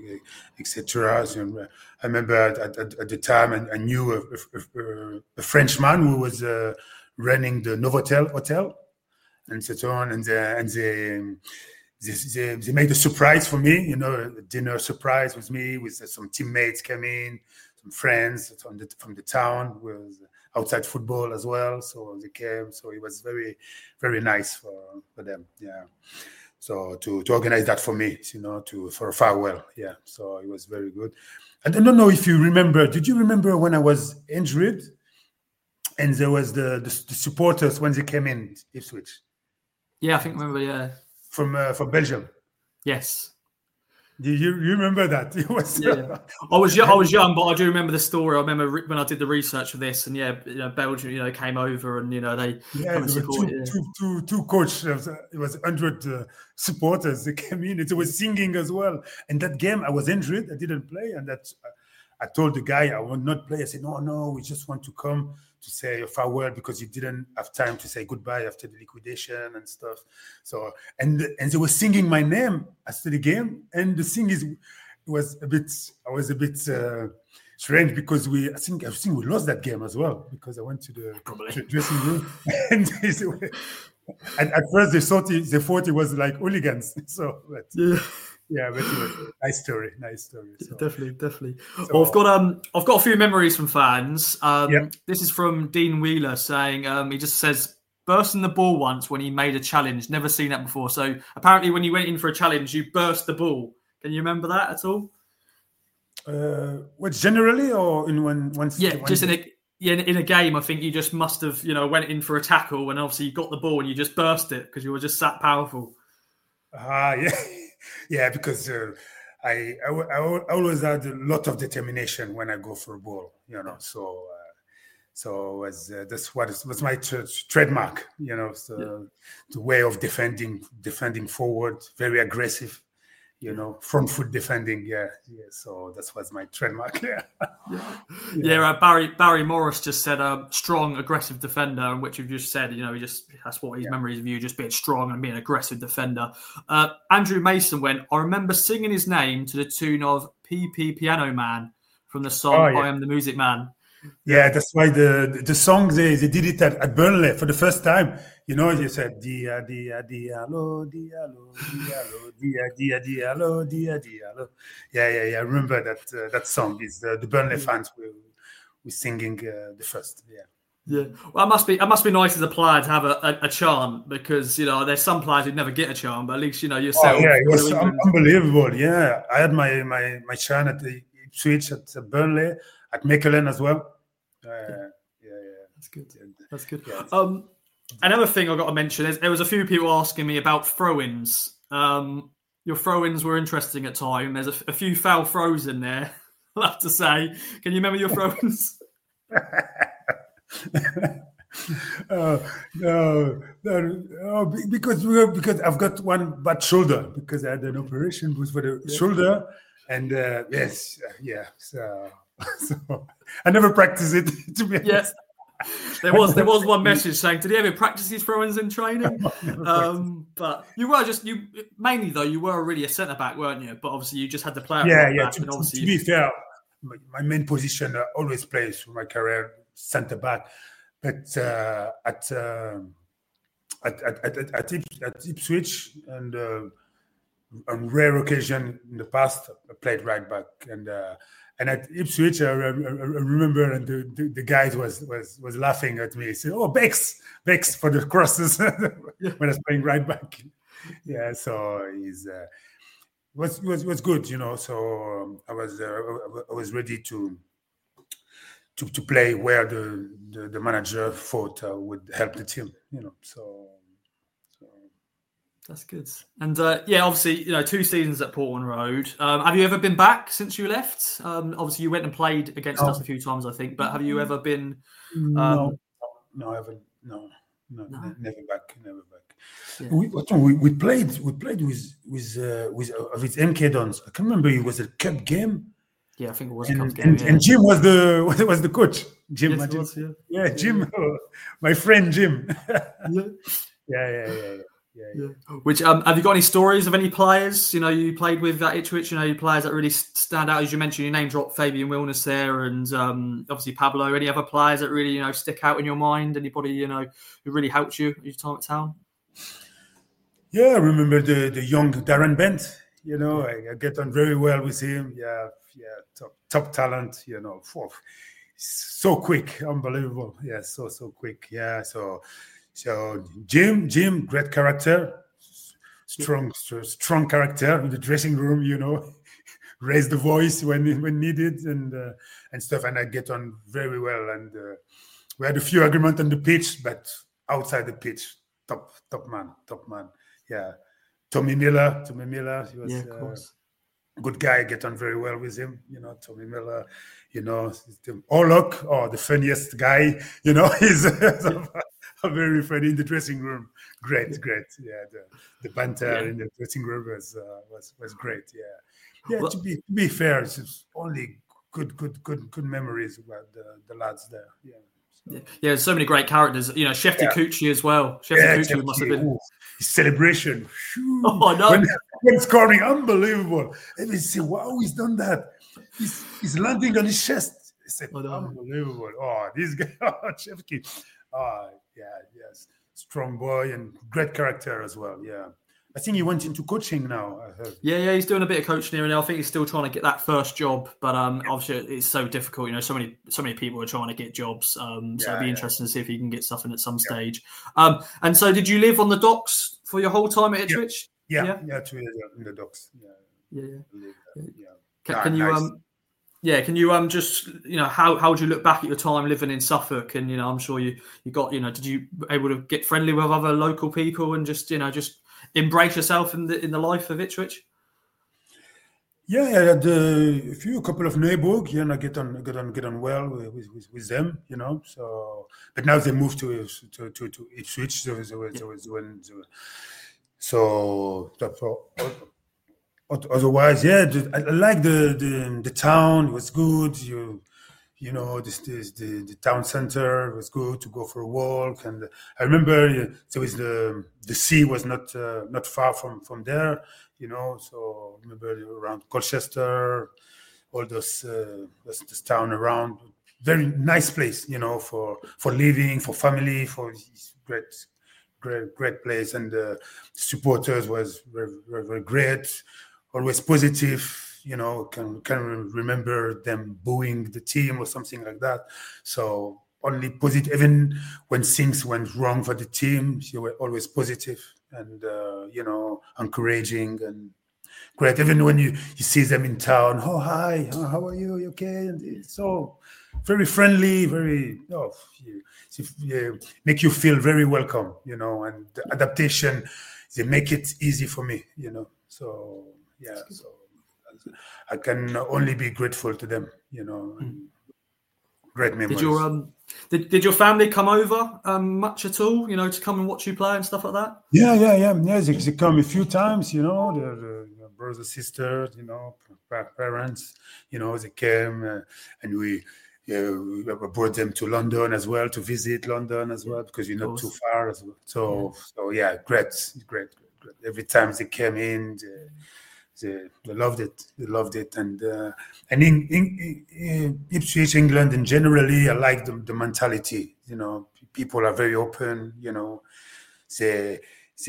etc. I remember at the time, I knew a Frenchman who was running the Novotel Hotel, and so on, and they made a surprise for me, a dinner surprise with me, with some teammates came in, some friends from the town with outside football as well. So they came. So it was very, very nice for them. Yeah. So to organize that for me, for a farewell. Yeah. So it was very good. I don't know if you remember. Did you remember when I was injured? And there was the supporters when they came in Ipswich. Yeah, I think I remember. Yeah, from Belgium. Yes. Do you remember that? It was. Yeah. I was young, but I do remember the story. I remember when I did the research for this, and Belgium, came over, and they two coaches. It was 100 supporters. They came in. It was singing as well. And that game, I was injured. I didn't play, and that I told the guy I would not play. I said, no, we just want to come to say a farewell because you didn't have time to say goodbye after the liquidation and stuff. So and they were singing my name after the game, and the thing is, I was a bit strange because I think we lost that game as well because I went to the dressing room and at first they thought it was like hooligans. So yeah, but it was a nice story. So. Definitely. So, well, I've got a few memories from fans. This is from Dean Wheeler saying he just says bursting the ball once when he made a challenge. Never seen that before. So apparently, when you went in for a challenge, you burst the ball. Can you remember that at all? What generally or in one? Yeah, just in a game. I think you just must have went in for a tackle and obviously you got the ball and you just burst it because you were just that powerful. Yeah. Yeah, because I always had a lot of determination when I go for a ball, So that's what was my trademark, the way of defending forward, very aggressive, front foot defending. Yeah. So that was my trademark. Barry Morris just said strong, aggressive defender, and which you've just said, that's what his memories of you, just being strong and being an aggressive defender. Andrew Mason went, I remember singing his name to the tune of PP Piano Man from the song I Am the Music Man. Yeah, that's why the song they did it at Burnley for the first time. You know, you said dia lo, dia lo. Yeah. I remember that song. Is the Burnley fans were singing the first. Yeah. Yeah, well, it must be nice as a player to have a chant, because there's some players who'd never get a chant, but at least yourself. Oh yeah, it was unbelievable. Yeah, I had my chant at the Ipswich, at Burnley, at Mechelen as well. That's good. That's good. Yeah. Another thing I've got to mention is there was a few people asking me about throw-ins. Your throw-ins were interesting at times. There's a few foul throws in there, I'll have to say. Can you remember your throw-ins? No, because I've got one bad shoulder, because I had an operation for the shoulder, and so I never practiced it, to be honest. Yes. There was one message saying, did he ever practice his throw-ins in training? But you were really a centre back, weren't you? But obviously you just had to play. To be fair, my main position always plays for my career, centre back. But at Ipswich, and on rare occasion in the past, I played right back, and at Ipswich, I remember, and the guys was laughing at me. He said, "Oh, Bex for the crosses," when I was playing right back. Yeah, so he's was good, So I was ready to play where the manager thought would help the team, So that's good. And obviously, 2 seasons at Portman Road. Have you ever been back since you left? Obviously, you went and played against us a few times, I think. But have you ever been? No, I haven't. No, never back. Yeah. We played with MK Dons. I can't remember. It was a cup game. Yeah, I think it was a cup game. And Jim was the coach. Jim, yes, was, Jim, my friend Jim. Yeah. Which have you got any stories of any players you played with at Ipswich? Players that really stand out, as you mentioned. You name dropped Fabian Wilness there, and obviously Pablo. Any other players that really stick out in your mind? Anybody who really helped you at your time at Town? Yeah, I remember the young Darren Bent. I get on very well with him. Yeah, top talent. So quick, unbelievable. Yeah, so quick. Yeah, so Jim, great character, strong character in the dressing room. Raise the voice when needed, and stuff. And I get on very well. And we had a few arguments on the pitch, but outside the pitch, top man. Yeah, Tommy Miller, he was of course. Good guy. Get on very well with him. Tommy Miller. Orlock, the funniest guy. He's very funny in the dressing room. Great. Yeah, the banter in the dressing room was great. Yeah. Well, to be fair, it's only good memories about the lads there. Yeah. Yeah, so many great characters. Shefty Kuchi as well. Shefty must have been his celebration. Oh no! When scoring, unbelievable. And they say, "Wow, he's done that. He's landing on his chest." I said, "Unbelievable! Oh, this guy, Shefty. Oh, yes, strong boy and great character as well. Yeah." I think he went into coaching now, I heard. Yeah, he's doing a bit of coaching here and there. I think he's still trying to get that first job, but obviously it's so difficult. So many people are trying to get jobs. So it'd be interesting to see if he can get something at some stage. And so, did you live on the docks for your whole time at Ipswich? Yeah, 2 years in the docks. Can you just how would you look back at your time living in Suffolk? And I'm sure you got did you able to get friendly with other local people and just embrace yourself in the life of Ipswich? Yeah, I had a couple of neighbors, and I get on well with them, So, but now they moved to Ipswich. So otherwise, I like the town. It was good. The town center was good to go for a walk, and I remember there was the sea was not far from there, So I remember around Colchester, all those this town around, very nice place, for living, for family, for great place, and the supporters was very great, always positive. Can remember them booing the team or something like that. So only positive, even when things went wrong for the team, you were always positive and encouraging and great. Even when you see them in town, oh hi, how are you? You okay? And it's so very friendly, very make you feel very welcome, and the adaptation, they make it easy for me, So yeah, so I can only be grateful to them, Great memories. Did your family come over much at all, to come and watch you play and stuff like that? Yeah. They come a few times, the brothers, sisters, parents, they came and we brought them to London as well, to visit London as well, because you're not too far as well. So yeah, great. Every time they came in, they loved it, and in Ipswich, England, and generally, I like the mentality. People are very open. They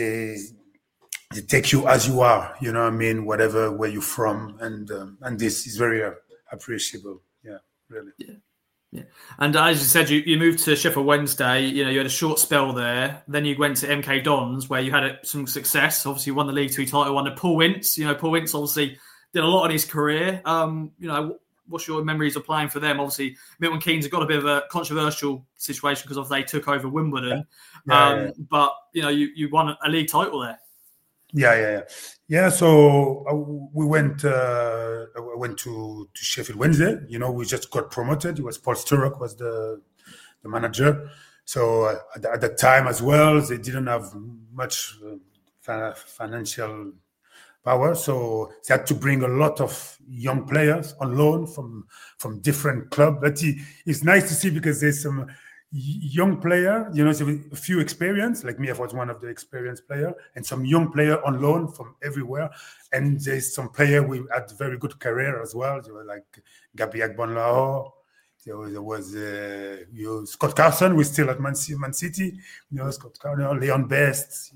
take you as you are. Whatever where you're from, and this is very appreciable. Yeah, really. Yeah. And as you said, you moved to Sheffield Wednesday. You had a short spell there. Then you went to MK Dons, where you had some success. Obviously, you won the League Two title under Paul Ince. Paul Ince obviously did a lot in his career. What's your memories of playing for them? Obviously, Milton Keynes have got a bit of a controversial situation because they took over Wimbledon. Yeah. But you won a league title there. Yeah. So we went. I went to Sheffield Wednesday. We just got promoted. It was Paul Sturrock was the manager. So at that time as well, they didn't have much financial power. So they had to bring a lot of young players on loan from different clubs. But it's nice to see because there's some young player, so a few experience, like me, I was one of the experienced player, and some young player on loan from everywhere. And there's some player we had very good career as well. They were like Gabi Agbonlao. There was Scott Carson, who's still at Man City. Scott Carson, Leon Best.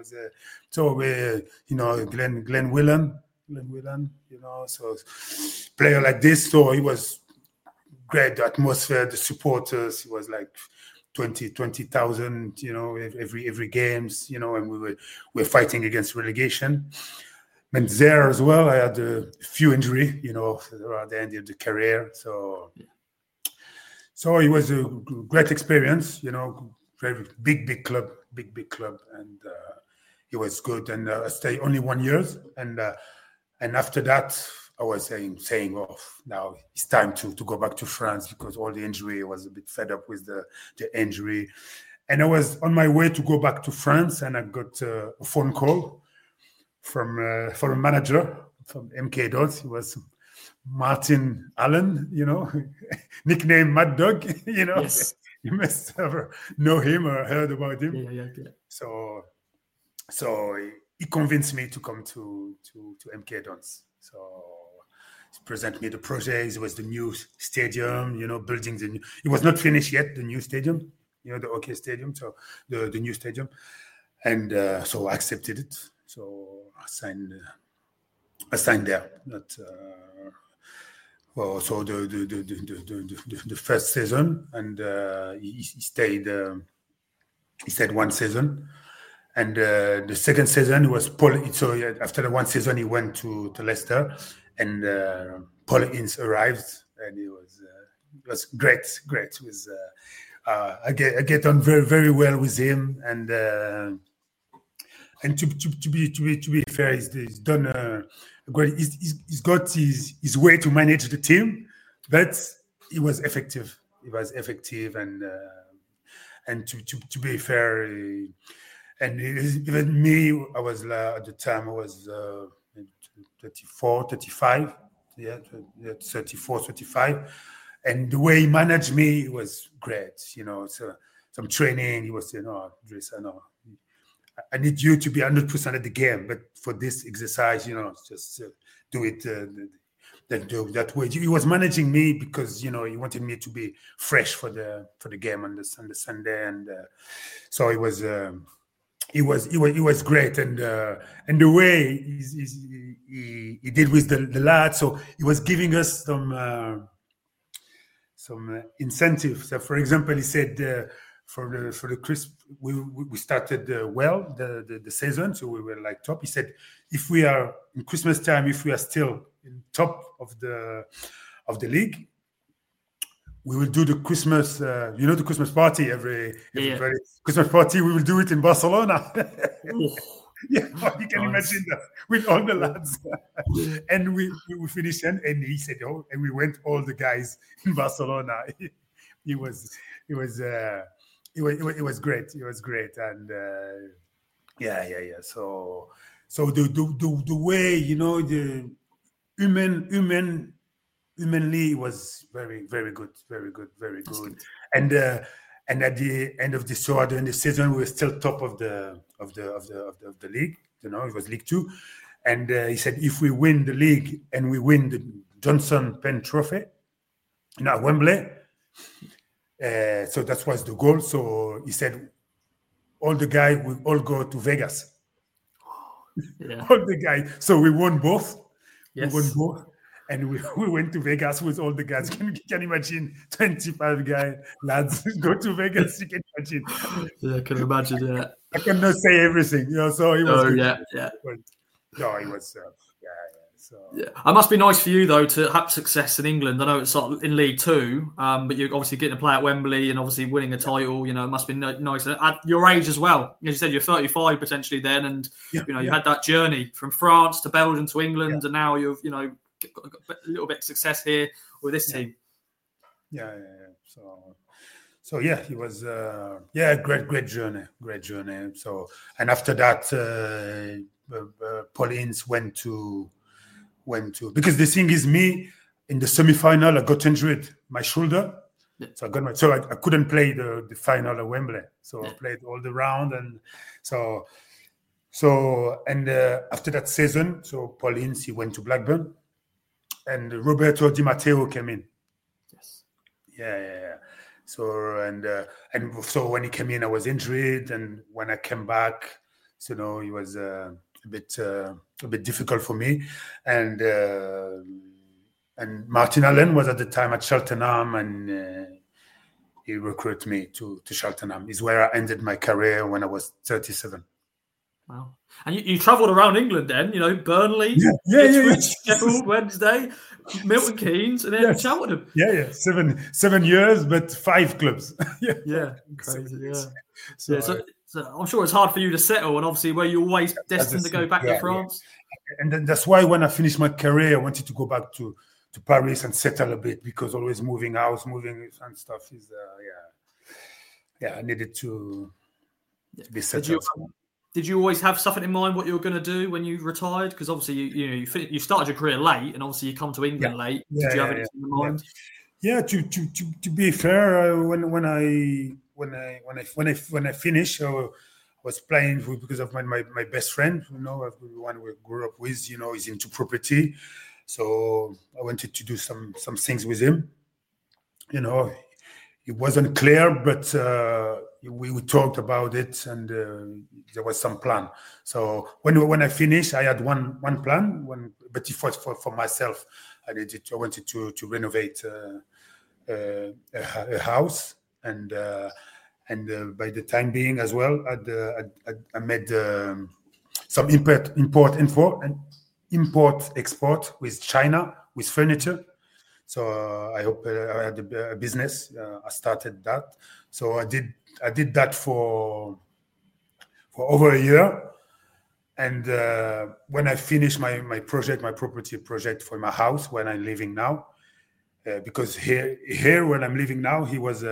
Glenn Whelan. So player like this. So he was great. The atmosphere, the supporters. It was like 20,000. Every games. And we were fighting against relegation. And there as well, I had a few injury. At the end of the career. So it was a great experience, very big club, and it was good. And I stayed only 1 year, and after that, I was saying, oh, now it's time to go back to France because all the injury, I was a bit fed up with the injury, and I was on my way to go back to France, and I got a phone call from a manager from MK Dons. He was Martin Allen, nickname Mad Dog, Yes. You must ever know him or heard about him. Yeah. So he convinced me to come to MK Dons. So he presented me the project. It was the new stadium, building the new. It was not finished yet, the new stadium, the OK Stadium. So the new stadium, and so I accepted it. So I signed there. So the first season, and he stayed 1 season, and the second season was Paul. So after the 1 season, he went to Leicester, and Paul Ince arrived, and it was great. It was I get on very, very well with him, and to be fair, he's done. He's got his way to manage the team, but it was effective. And to be fair, and even me, I was at the time I was 34, 35, 34, 35, and the way he managed me was great. So some training, he was saying, "No, Idris, I need you to be 100% at the game, but for this exercise, just do it that way." He was managing me because he wanted me to be fresh for the game on the Sunday, and so it was He was great, and the way he did with the lads, so he was giving us some incentives. So, for example, he said for the Christmas we started well the season, so we were like top. He said if we are in Christmas time, if we are still in top of the league, we will do the Christmas, the Christmas party every Christmas party. We will do it in Barcelona. Yeah, you can imagine that with all the lads. And we finished, and he said, "Oh," and we went all the guys in Barcelona. It was great. It was great, and So the way the humanly was very good. And at the end of the during the season, we were still top of the league. It was League Two, and he said if we win the league and we win the Johnson Pen Trophy, at Wembley, so that was the goal. So he said all the guys will all go to Vegas. Yeah. All the guys. So we won both. Yes. We won both. And we went to Vegas with all the guys. Can you imagine 25 lads go to Vegas? You can imagine. Yeah, I can imagine. Yeah, I cannot say everything. So it was. Yeah. No, it was. So yeah, it must be nice for you though to have success in England. I know it's sort of in League Two, but you're obviously getting to play at Wembley and obviously winning a title. It must be nice at your age as well. As you said, you're 35 potentially then, and you had that journey from France to Belgium to England, and now you've got a little bit of success here with this team. Yeah. So yeah, it was great journey. So, and after that, Paulins went to because the thing is, me in the semi-final I got injured my shoulder, so I couldn't play the final at Wembley. So I played all the round, and after that season, so Paulins he went to Blackburn. And Roberto Di Matteo came in. Yes. Yeah. So so when he came in, I was injured, and when I came back, it was a bit difficult for me. And Martin Allen was at the time at Cheltenham, and he recruited me to Cheltenham. Is where I ended my career when I was 37. Wow. And you travelled around England then, Burnley, Sheffield Wednesday, Milton Keynes, and then Cheltenham. Yeah. 7 years, but 5 clubs. Yeah, crazy. Yeah. So I'm sure it's hard for you to settle, and obviously were you always destined to go back to France? Yeah. And then that's why when I finished my career, I wanted to go back to Paris and settle a bit, because always moving and stuff is I needed to be settled. Did you always have something in mind what you were going to do when you retired? Because obviously you started your career late, and obviously you come to England late. Did you have anything in mind? Yeah. To be fair, when I finished, I was playing because of my best friend. The one we grew up with. He's into property, so I wanted to do some things with him. It wasn't clear, but we talked about it, and there was some plan. So when I finished, I had one plan, but it was for myself. I wanted to renovate a house, and by the time being as well, I made some import-export with China with furniture. So I hope I had a business. I started that. So I did that for over a year. And when I finished my property project for my house, when I'm living now, because here when I'm living now, it was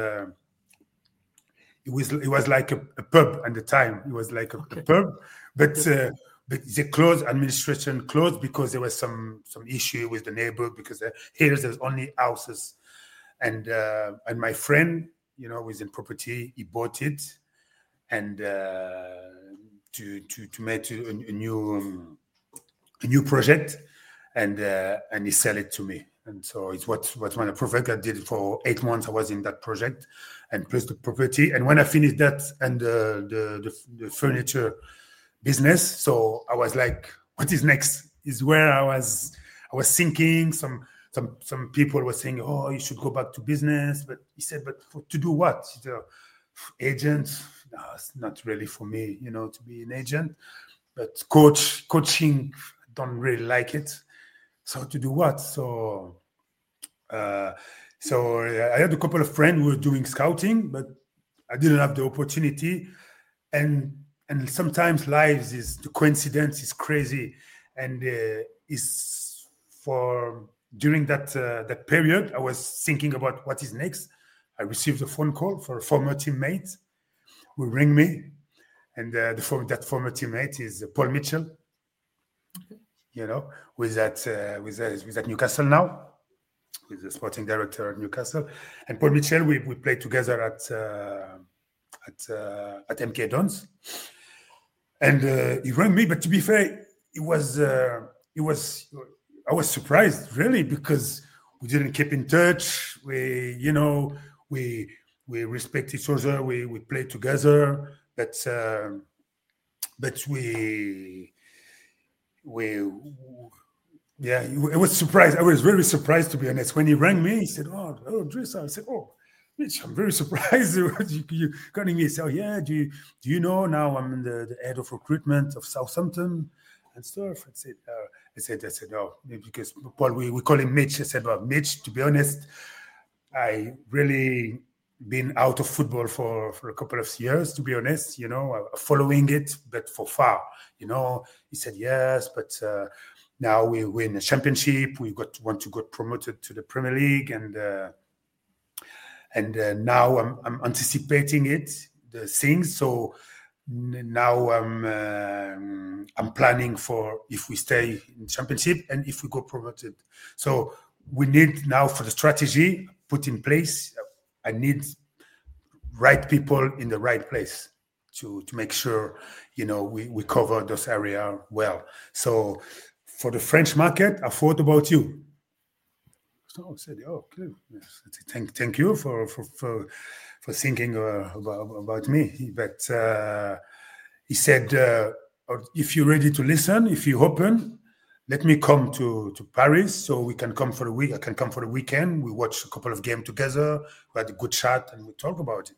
like a pub at the time. It was like a pub, but the administration closed because there was some issue with the neighbor, because here there's only houses, and my friend, was in property, he bought it, and to make a new project, and he sell it to me, And so it's what one project I did for 8 months. I was in that project, and plus the property. And when I finished that and the furniture business, so I was like, what is next? Is where I was thinking. Some people were saying, oh, you should go back to business. But he said, but to do what? Agent? No, it's not really for me, to be an agent. But coaching, I don't really like it. So to do what? So I had a couple of friends who were doing scouting, but I didn't have the opportunity. And sometimes the coincidence is crazy. And during that period, I was thinking about what is next. I received a phone call for a former teammate who rang me. And that former teammate is Paul Mitchell, who is at Newcastle now. He's the sporting director at Newcastle. And Paul Mitchell, we played together at MK Dons. And he rang me, but to be fair, I was surprised really, because we didn't keep in touch. We respect each other. We play together, but I was surprised. I was very surprised, to be honest. When he rang me, he said, "Oh, Drissa." I said, "Oh, Mitch, I'm very surprised you calling me." He said, "Oh, yeah, do you know now I'm the head of recruitment of Southampton and stuff?" I said, "Oh, because Paul, we call him Mitch." I said, "Well, Mitch, to be honest, I really been out of football for a couple of years, to be honest, following it, but for far, He said, "Yes, but now we win a championship. We want to get promoted to the Premier League, and now I'm anticipating the things. So now I'm planning for if we stay in championship and if we go promoted. So we need now for the strategy put in place. I need right people in the right place to make sure we cover those areas well. So for the French market, I thought about you." So I said, "Oh, good. Yes. Thank you for thinking about me." But he said, "If you're ready to listen, if you're open, let me come to Paris so we can come for the week. I can come for the weekend. We watch a couple of games together. We had a good chat and we talk about it,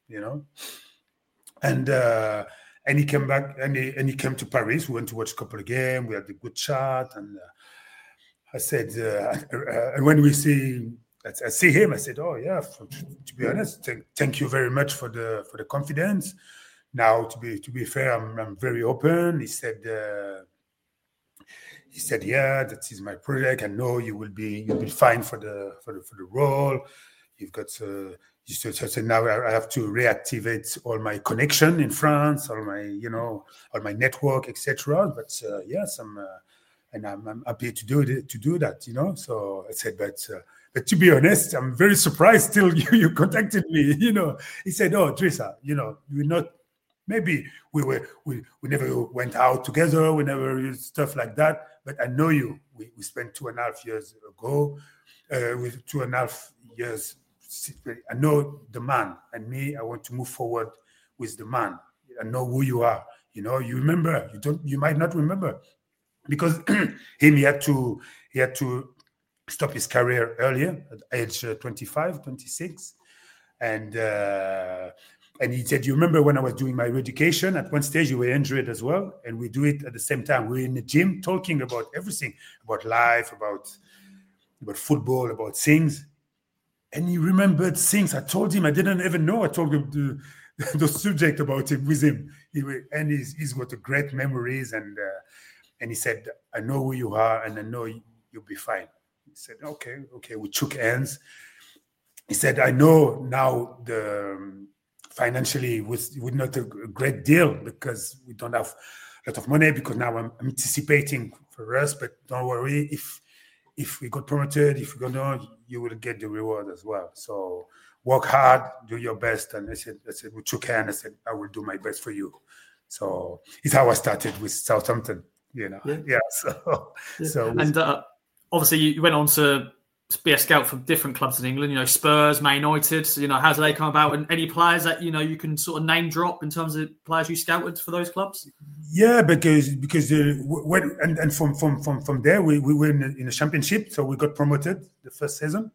And he came back and he came to Paris. We went to watch a couple of games. We had a good chat. And I said, and when I see him, I said, "Oh yeah, to be honest, thank you very much for the confidence. Now, to be fair, I'm very open." He said, "Yeah, that is my project. I know you'll be fine for the role. You've got." I said, "Now I have to reactivate all my connection in France, all my network, etc. But yes, I'm happy to do that, So I said, but to be honest, I'm very surprised. Still, you contacted me, He said, "Oh, Drissa, we're not. Maybe we never went out together. We never stuff like that. But I know you. We spent 2.5 years ago. With 2.5 years." I know the man, and me, I want to move forward with the man. I know who you are. You remember. You might not remember, because he had to stop his career earlier at age 25, 26. And he said, "You remember when I was doing my education, at one stage you were injured as well, and we do it at the same time. We're in the gym talking about everything, about life, about football, about things." And he remembered things I told him. I didn't even know. I told him the subject about it with him. He's got great memories. And he said, "I know who you are, and I know you'll be fine." He said, Okay. We shook hands. He said, "I know now financially was not a great deal because we don't have a lot of money, because now I'm anticipating for us, but don't worry, if we got promoted, if we go on, you will get the reward as well. So work hard, do your best." And I said, we shook hands. I said, "I will do my best for you." So it's how I started with Southampton, Yeah. So and obviously you went on to be a scout for different clubs in England, Spurs, Man United. How do they come about? And any players that, you can sort of name drop in terms of players you scouted for those clubs? Yeah, because from there we were in the championship, so we got promoted the first season,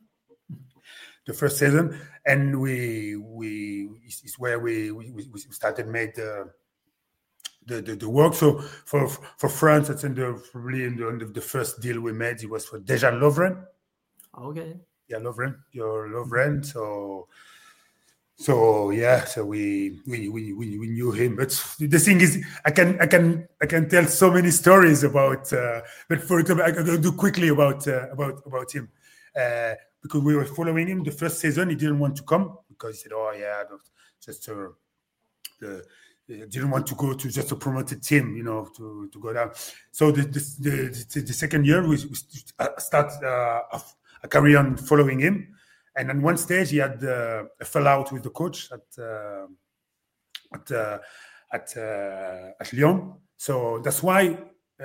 and it's where we started made the work. So for France, it's probably in the first deal we made. It was for Dejan Lovren. Okay. Yeah, Lovren. So yeah, so we knew him. But the thing is, I can tell so many stories about. But for example, I can do quickly about him. Because we were following him the first season, he didn't want to come because he said, "Oh yeah, didn't want to go to just a promoted team, to go down." So the second year we start a career on following him, and on one stage he had a fallout with the coach at Lyon. So that's why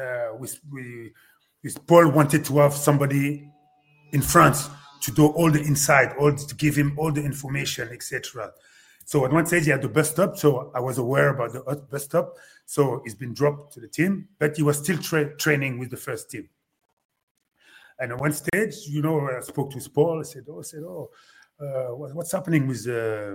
Paul wanted to have somebody in France to do all the inside, to give him all the information, etc. So at one stage he had the bus stop, so I was aware about the bus stop. So he's been dropped to the team, but he was still training with the first team. And at one stage, I spoke to Paul. I said, what's happening with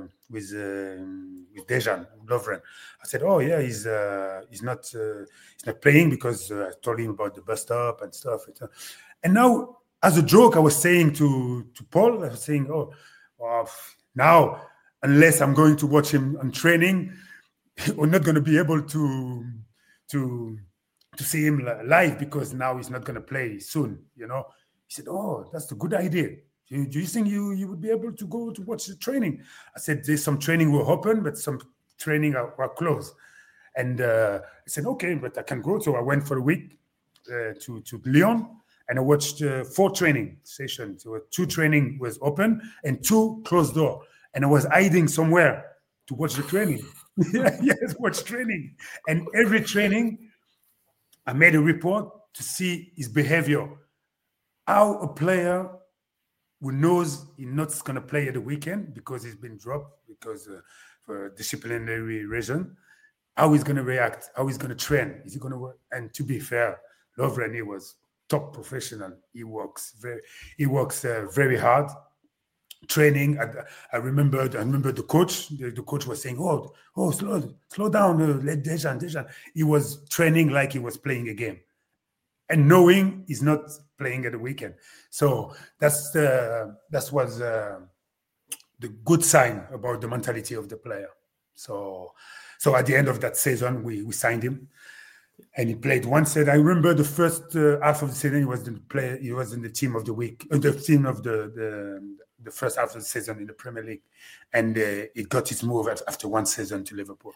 Dejan Lovren? I said, "Oh yeah, he's not playing because I told him about the bus stop and stuff." And now, as a joke, I was saying to Paul, I was saying, now, unless I'm going to watch him on training, we're not going to be able to see him live because now he's not going to play soon, He said, "Oh, that's a good idea. Do you think you would be able to go to watch the training?" I said, "There's some training will open, but some training are closed." And I said, "Okay, but I can go." So I went for a week to Lyon. And I watched 4 training sessions. So 2 training was open and 2 closed door. And I was hiding somewhere to watch the training. Yes, watch training. And every training, I made a report to see his behavior. How a player who knows he's not going to play at the weekend because he's been dropped because for disciplinary reason, how he's going to react, how he's going to train. Is he going to work? And to be fair, Lovren, he was top professional. He works very hard. Training. I remember the coach. The coach was saying, "Oh, slow down, let Dejan." He was training like he was playing a game, and knowing he's not playing at the weekend. So that was the good sign about the mentality of the player. So at the end of that season, we signed him. And he played once. And I remember the first half of the season, he was in the team of the week, the team of the first half of the season in the Premier League, and he got his move after one season to Liverpool.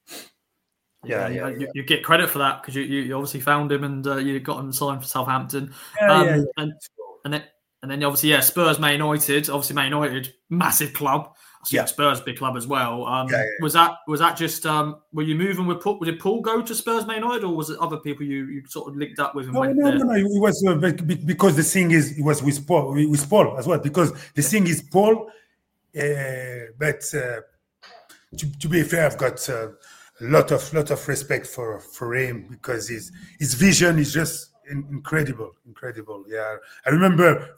You get credit for that because you obviously found him and you got him signed for Southampton. And then obviously Spurs, Man United. Obviously Man United, massive club. Spurs, big club as well. Was that just were you moving with Paul? Did Paul go to Spurs, Man United, or was it other people you sort of linked up with? And No. It was because the thing is, it was with Paul as well. Because the thing is, Paul. But to be fair, I've got a lot of respect for him because his vision is just incredible. Yeah, I remember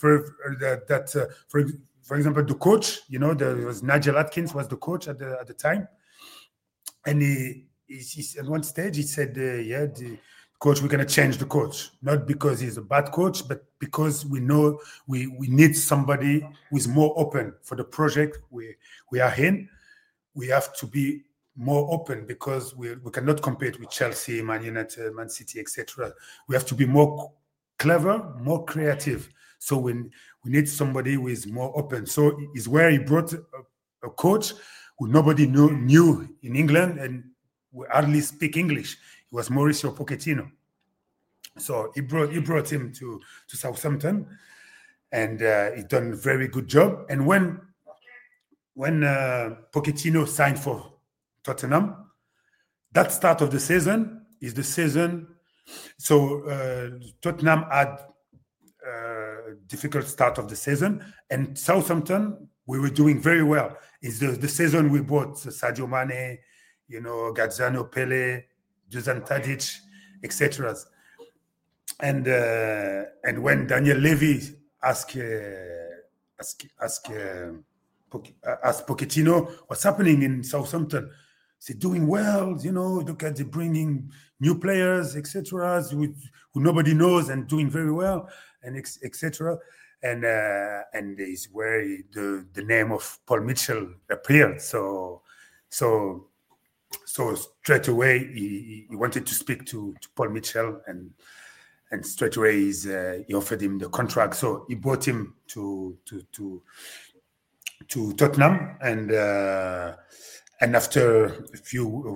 for example, the coach, there was Nigel Atkins was the coach at the time, and he at one stage he said, the coach, we're going to change the coach, not because he's a bad coach, but because we know we need somebody who is more open for the project we are in. We have to be more open because we cannot compete with Chelsea, Man United, Man City, etc. We have to be more clever, more creative. So we need somebody who is more open. So it's where he brought a coach who nobody knew in England and who hardly speak English. It was Mauricio Pochettino. So he brought him to Southampton, and he done a very good job. And when Pochettino signed for Tottenham, that start of the season is the season. So Tottenham had difficult start of the season. And Southampton, we were doing very well. It's the season we bought Sadio Mane, Gazzano, Pele, Dusan Tadic, etc. And when Daniel Levy asked Pochettino what's happening in Southampton, they're doing well, look at they bringing new players, etc., who nobody knows and doing very well, and etc. And is where the name of Paul Mitchell appeared. So straight away he wanted to speak to Paul Mitchell, and straight away he offered him the contract. So he brought him to Tottenham, and after a few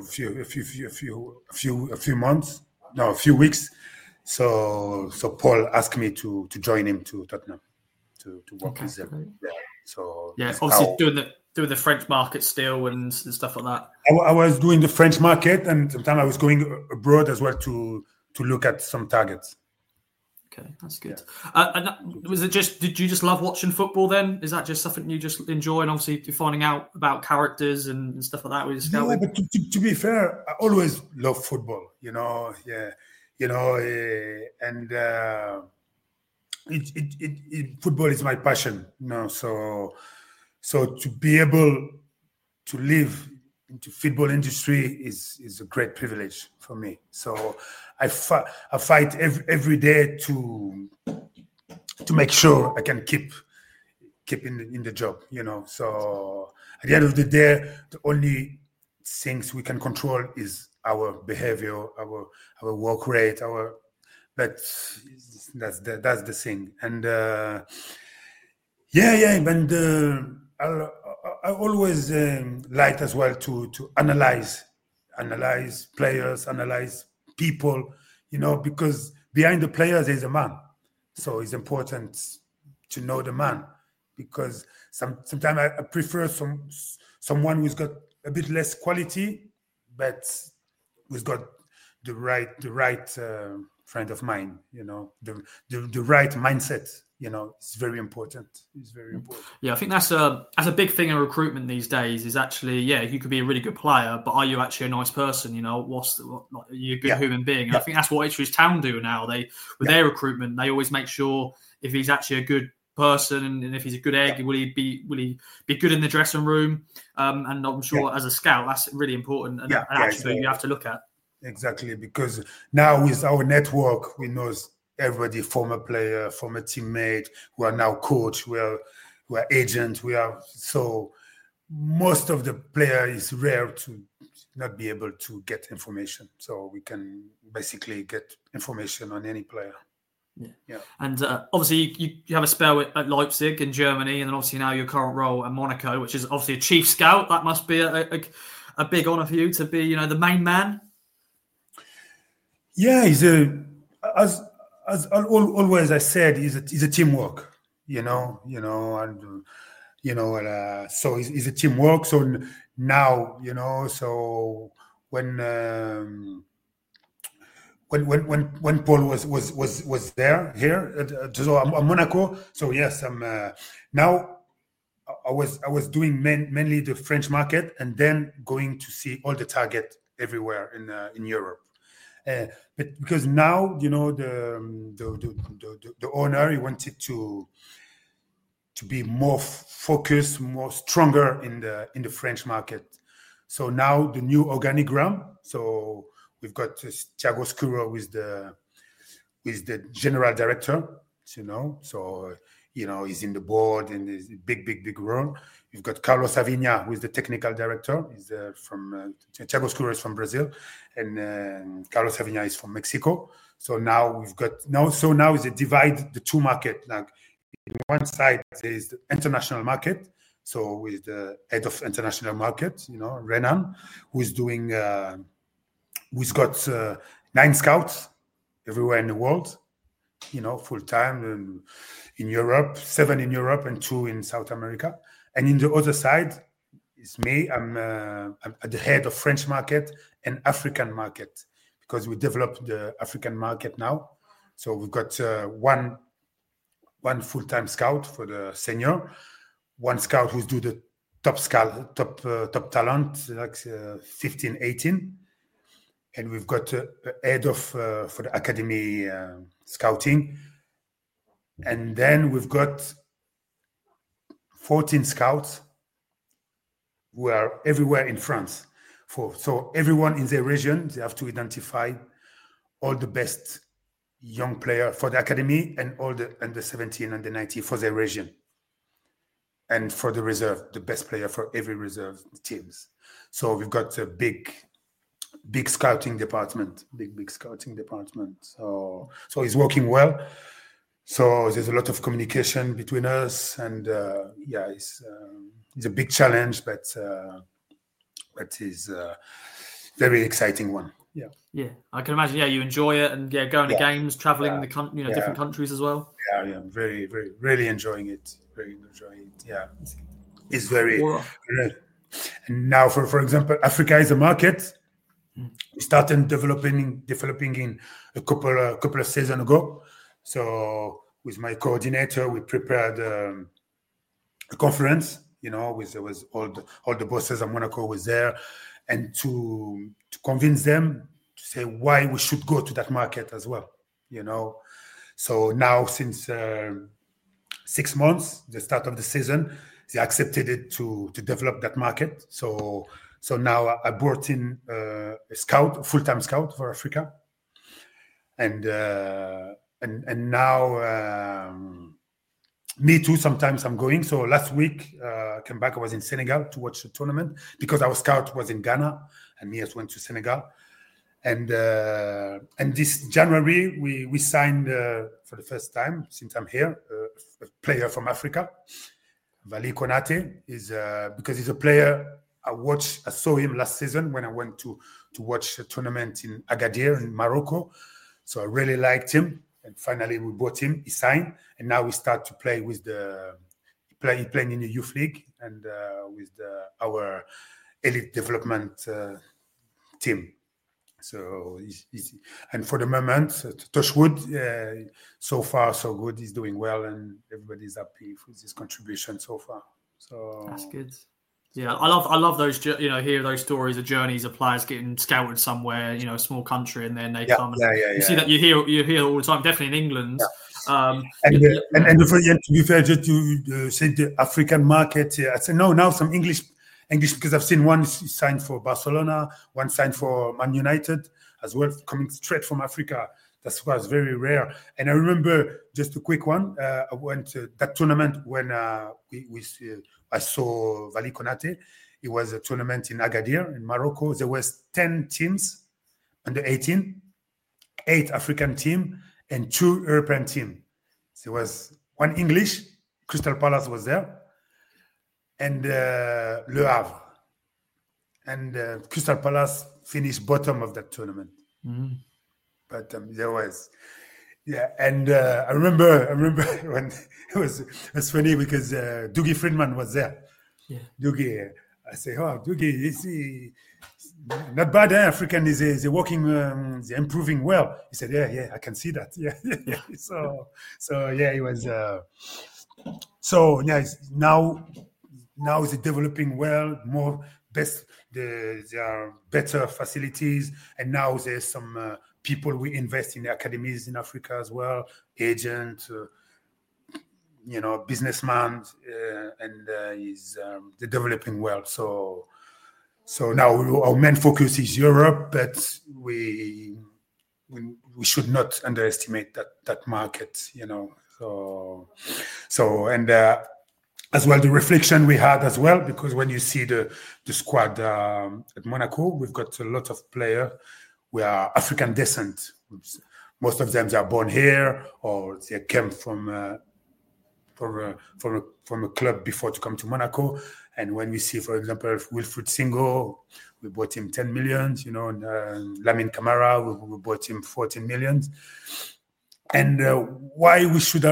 weeks, so Paul asked me to join him to Tottenham to work with them. Yeah. So obviously doing the French market still and stuff like that. I was doing the French market, and sometimes I was going abroad as well to look at some targets. Okay, that's good. Yeah. Did you just love watching football then? Is that just something you just enjoy, and obviously you're finding out about characters and stuff like that with your scouting? Yeah, but to be fair, I always love football, football is my passion, so to be able to live into football industry is a great privilege for me. So I fight every day to make sure I can keep in the job, So at the end of the day, the only things we can control is our behavior, our work rate, but that's the thing. And I always like as well to analyze players, analyze people, because behind the players there's a man. So it's important to know the man, because sometimes I prefer someone who's got a bit less quality, but who's got the right friend of mine, the right mindset. It's very important. Yeah, I think that's a big thing in recruitment these days. Is actually, you could be a really good player, but are you actually a nice person? Are you a good human being? And I think that's what Ipswich Town do now. Their recruitment, they always make sure if he's actually a good person, and if he's a good egg, will he be good in the dressing room? And I'm sure as a scout, that's really important, and actually you have to look at. Exactly, because now with our network, we know everybody, former player, former teammate, who are now coach, who are agent, so most of the player is rare to not be able to get information. So we can basically get information on any player. Yeah. And obviously you have a spell at Leipzig in Germany, and then obviously now your current role at Monaco, which is obviously a chief scout. That must be a big honour for you to be, the main man. Yeah, as always I said, he's a teamwork, so it's a teamwork. So now, so when Paul was here, so I'm Monaco. So yes, I'm now. I was doing mainly the French market, and then going to see all the target everywhere in Europe. But because now, the owner, he wanted to be more focused, more stronger in the French market. So now the new organigram. So we've got Thiago Scuro with the general director. So he's in the board and is a big role. You've got Carlos Avinha, who is the technical director. He's from Thiago Scuro is from Brazil, and Carlos Avinha is from Mexico. So now now is a divide the two markets. Like in one side there is the international market. So with the head of international market, Renan, who's got 9 scouts everywhere in the world, full time in Europe, 7 in Europe and 2 in South America. And in the other side is me. I'm at the head of French market and African market, because we developed the African market now. So we've got one one full-time scout for the senior, one scout who's do the top talent, like 15, 18. And we've got a head of for the academy scouting. And then we've got 14 scouts who are everywhere in France. So everyone in their region, they have to identify all the best young player for the academy and all the under 17 and the 19 for their region. And for the reserve, the best player for every reserve teams. So we've got a big scouting department, big scouting department. So it's working well. So there's a lot of communication between us, and it's a big challenge, but it's a very exciting one. Yeah, I can imagine. Yeah, you enjoy it, and going to games, traveling the different countries as well. Yeah, very, very, really enjoying it. Very enjoying it. Yeah, it's very. And now, for example, Africa is a market. We started developing in a couple of seasons ago. So with my coordinator, we prepared a conference. With all the bosses at Monaco was there, and to convince them to say why we should go to that market as well. So now since 6 months, the start of the season, they accepted it to develop that market. So now I brought in a full-time scout for Africa, and now me too. Sometimes I'm going. So last week I came back. I was in Senegal to watch the tournament because our scout was in Ghana, and me went to Senegal. And this January we signed for the first time since I'm here a player from Africa. Vali Konate is because he's a player. I saw him last season when I went to watch a tournament in Agadir in Morocco. So I really liked him. And finally we bought him, he signed. And now we start to play with he playing in the youth league and with our elite development team. So and for the moment, touch wood, so far so good. He's doing well and everybody's happy with his contribution so far. So that's good. Yeah, I love those. Hear those stories of journeys of players getting scouted somewhere, a small country, and then they come. And you see that you hear all the time. Definitely in England. Yeah. And to be fair, just to say the African market. I said no. Now some English because I've seen one signed for Barcelona, one signed for Man United as well, coming straight from Africa. That was very rare. And I remember just a quick one. I went to that tournament when I saw Vali Konate. It was a tournament in Agadir in Morocco. There was 10 teams under 18, 8 African team, and 2 European team. There was one English, Crystal Palace was there, and Le Havre. And Crystal Palace finished bottom of that tournament. Mm-hmm. But there was, and I remember when it was funny because Dougie Friedman was there. Yeah. Dougie, I say, oh, Dougie, not bad. African is working, they're improving well. He said, yeah, I can see that. Yeah. So yeah, it was. Now it's developing well, more best. There are better facilities, and now there's some. People we invest in the academies in Africa as well, agent, businessman, and they're developing well. So now our main focus is Europe, but we should not underestimate that market, So and as well the reflection we had as well, because when you see the squad at Monaco, we've got a lot of players. We are African descent. Most of them are born here, or they came from a club before to come to Monaco. And when we see, for example, Wilfried Singo, we bought him 10 million. Lamine Camara, we bought him 14 million. And why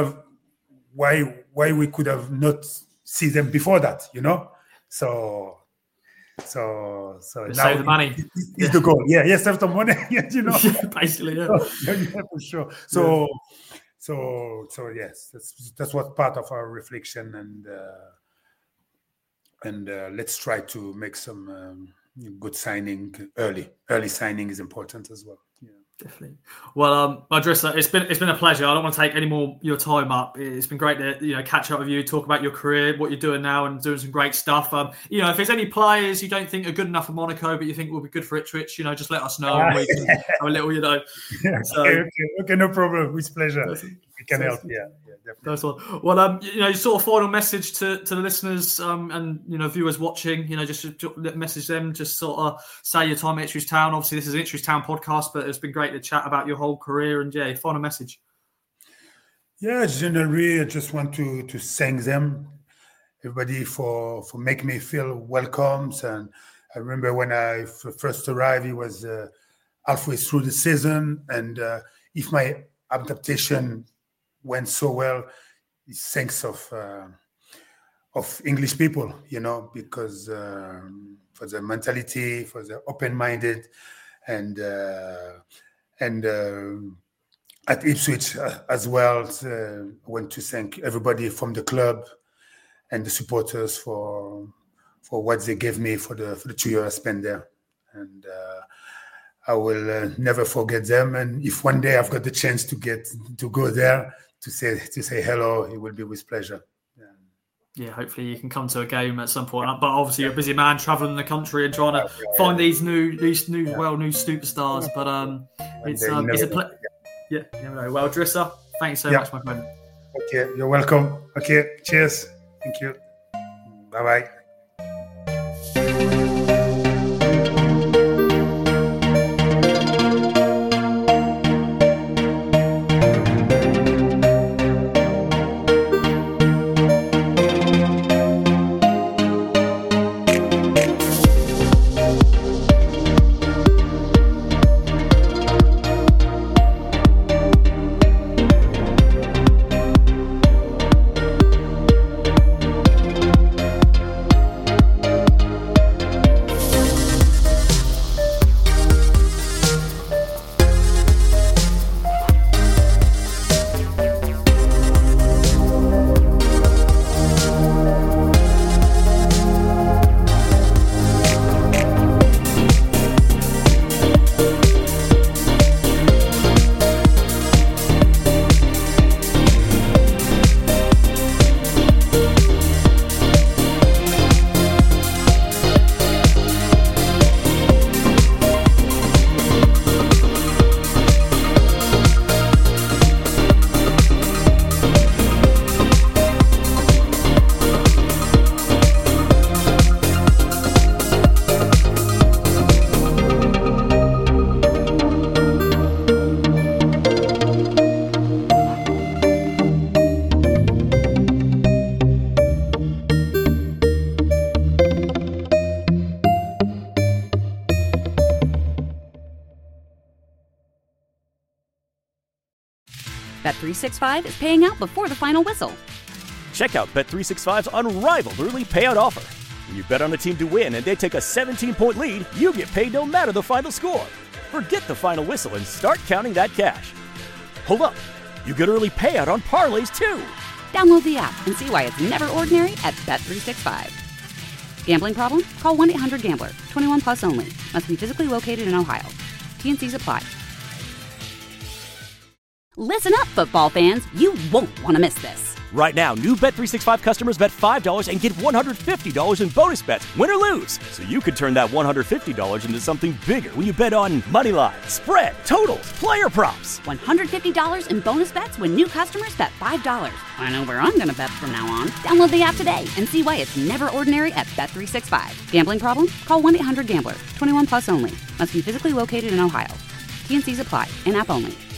we could have not seen them before that, So now save the money is the goal. Yeah, save the money. Basically, yeah. Yeah, for sure. So So yes, that's what part of our reflection, and let's try to make some good signing early. Early signing is important as well. Yeah. Definitely. Well, Idrissa, it's been a pleasure. I don't want to take any more your time up. It's been great to catch up with you, talk about your career, what you're doing now, and doing some great stuff. If there's any players you don't think are good enough for Monaco, but you think will be good for Ipswich, just let us know. We can have a little, Yeah, so, okay, no problem. With pleasure. We can help. Yeah, definitely. That's one. Well, sort of final message to the listeners and viewers watching. Just message them. Just sort of say your time at Ipswich Town. Obviously, this is an Ipswich Town podcast, but it's been great to chat about your whole career and final message. Yeah, generally, I just want to thank them, everybody, for making me feel welcome. And I remember when I first arrived, it was halfway through the season, and if my adaptation went so well, it's thanks of English people, because for the mentality, for the open-minded, and at Ipswich as well. I want to thank everybody from the club and the supporters for what they gave me for the 2 years I spent there, and I will never forget them. And if one day I've got the chance to go there to say hello, it will be with pleasure. Yeah, hopefully you can come to a game at some point. But obviously you're a busy man traveling the country and trying to find these new superstars. But it's a pleasure. Yeah, you never know. Well, Idrissa, thanks so much, my friend. Okay, you're welcome. Okay, cheers. Thank you. Bye-bye. Bet365 is paying out before the final whistle. Check out Bet365's unrivaled early payout offer. When you bet on a team to win and they take a 17-point lead, you get paid no matter the final score. Forget the final whistle and start counting that cash. Hold up. You get early payout on parlays, too. Download the app and see why it's never ordinary at Bet365. Gambling problem? Call 1-800-GAMBLER. 21 plus only. Must be physically located in Ohio. T&Cs apply. Listen up, football fans. You won't want to miss this. Right now, new Bet365 customers bet $5 and get $150 in bonus bets, win or lose. So you could turn that $150 into something bigger when you bet on moneyline, spread, totals, player props. $150 in bonus bets when new customers bet $5. I know where I'm going to bet from now on. Download the app today and see why it's never ordinary at Bet365. Gambling problem? Call 1-800-GAMBLER. 21 plus only. Must be physically located in Ohio. T&Cs apply. In-app only.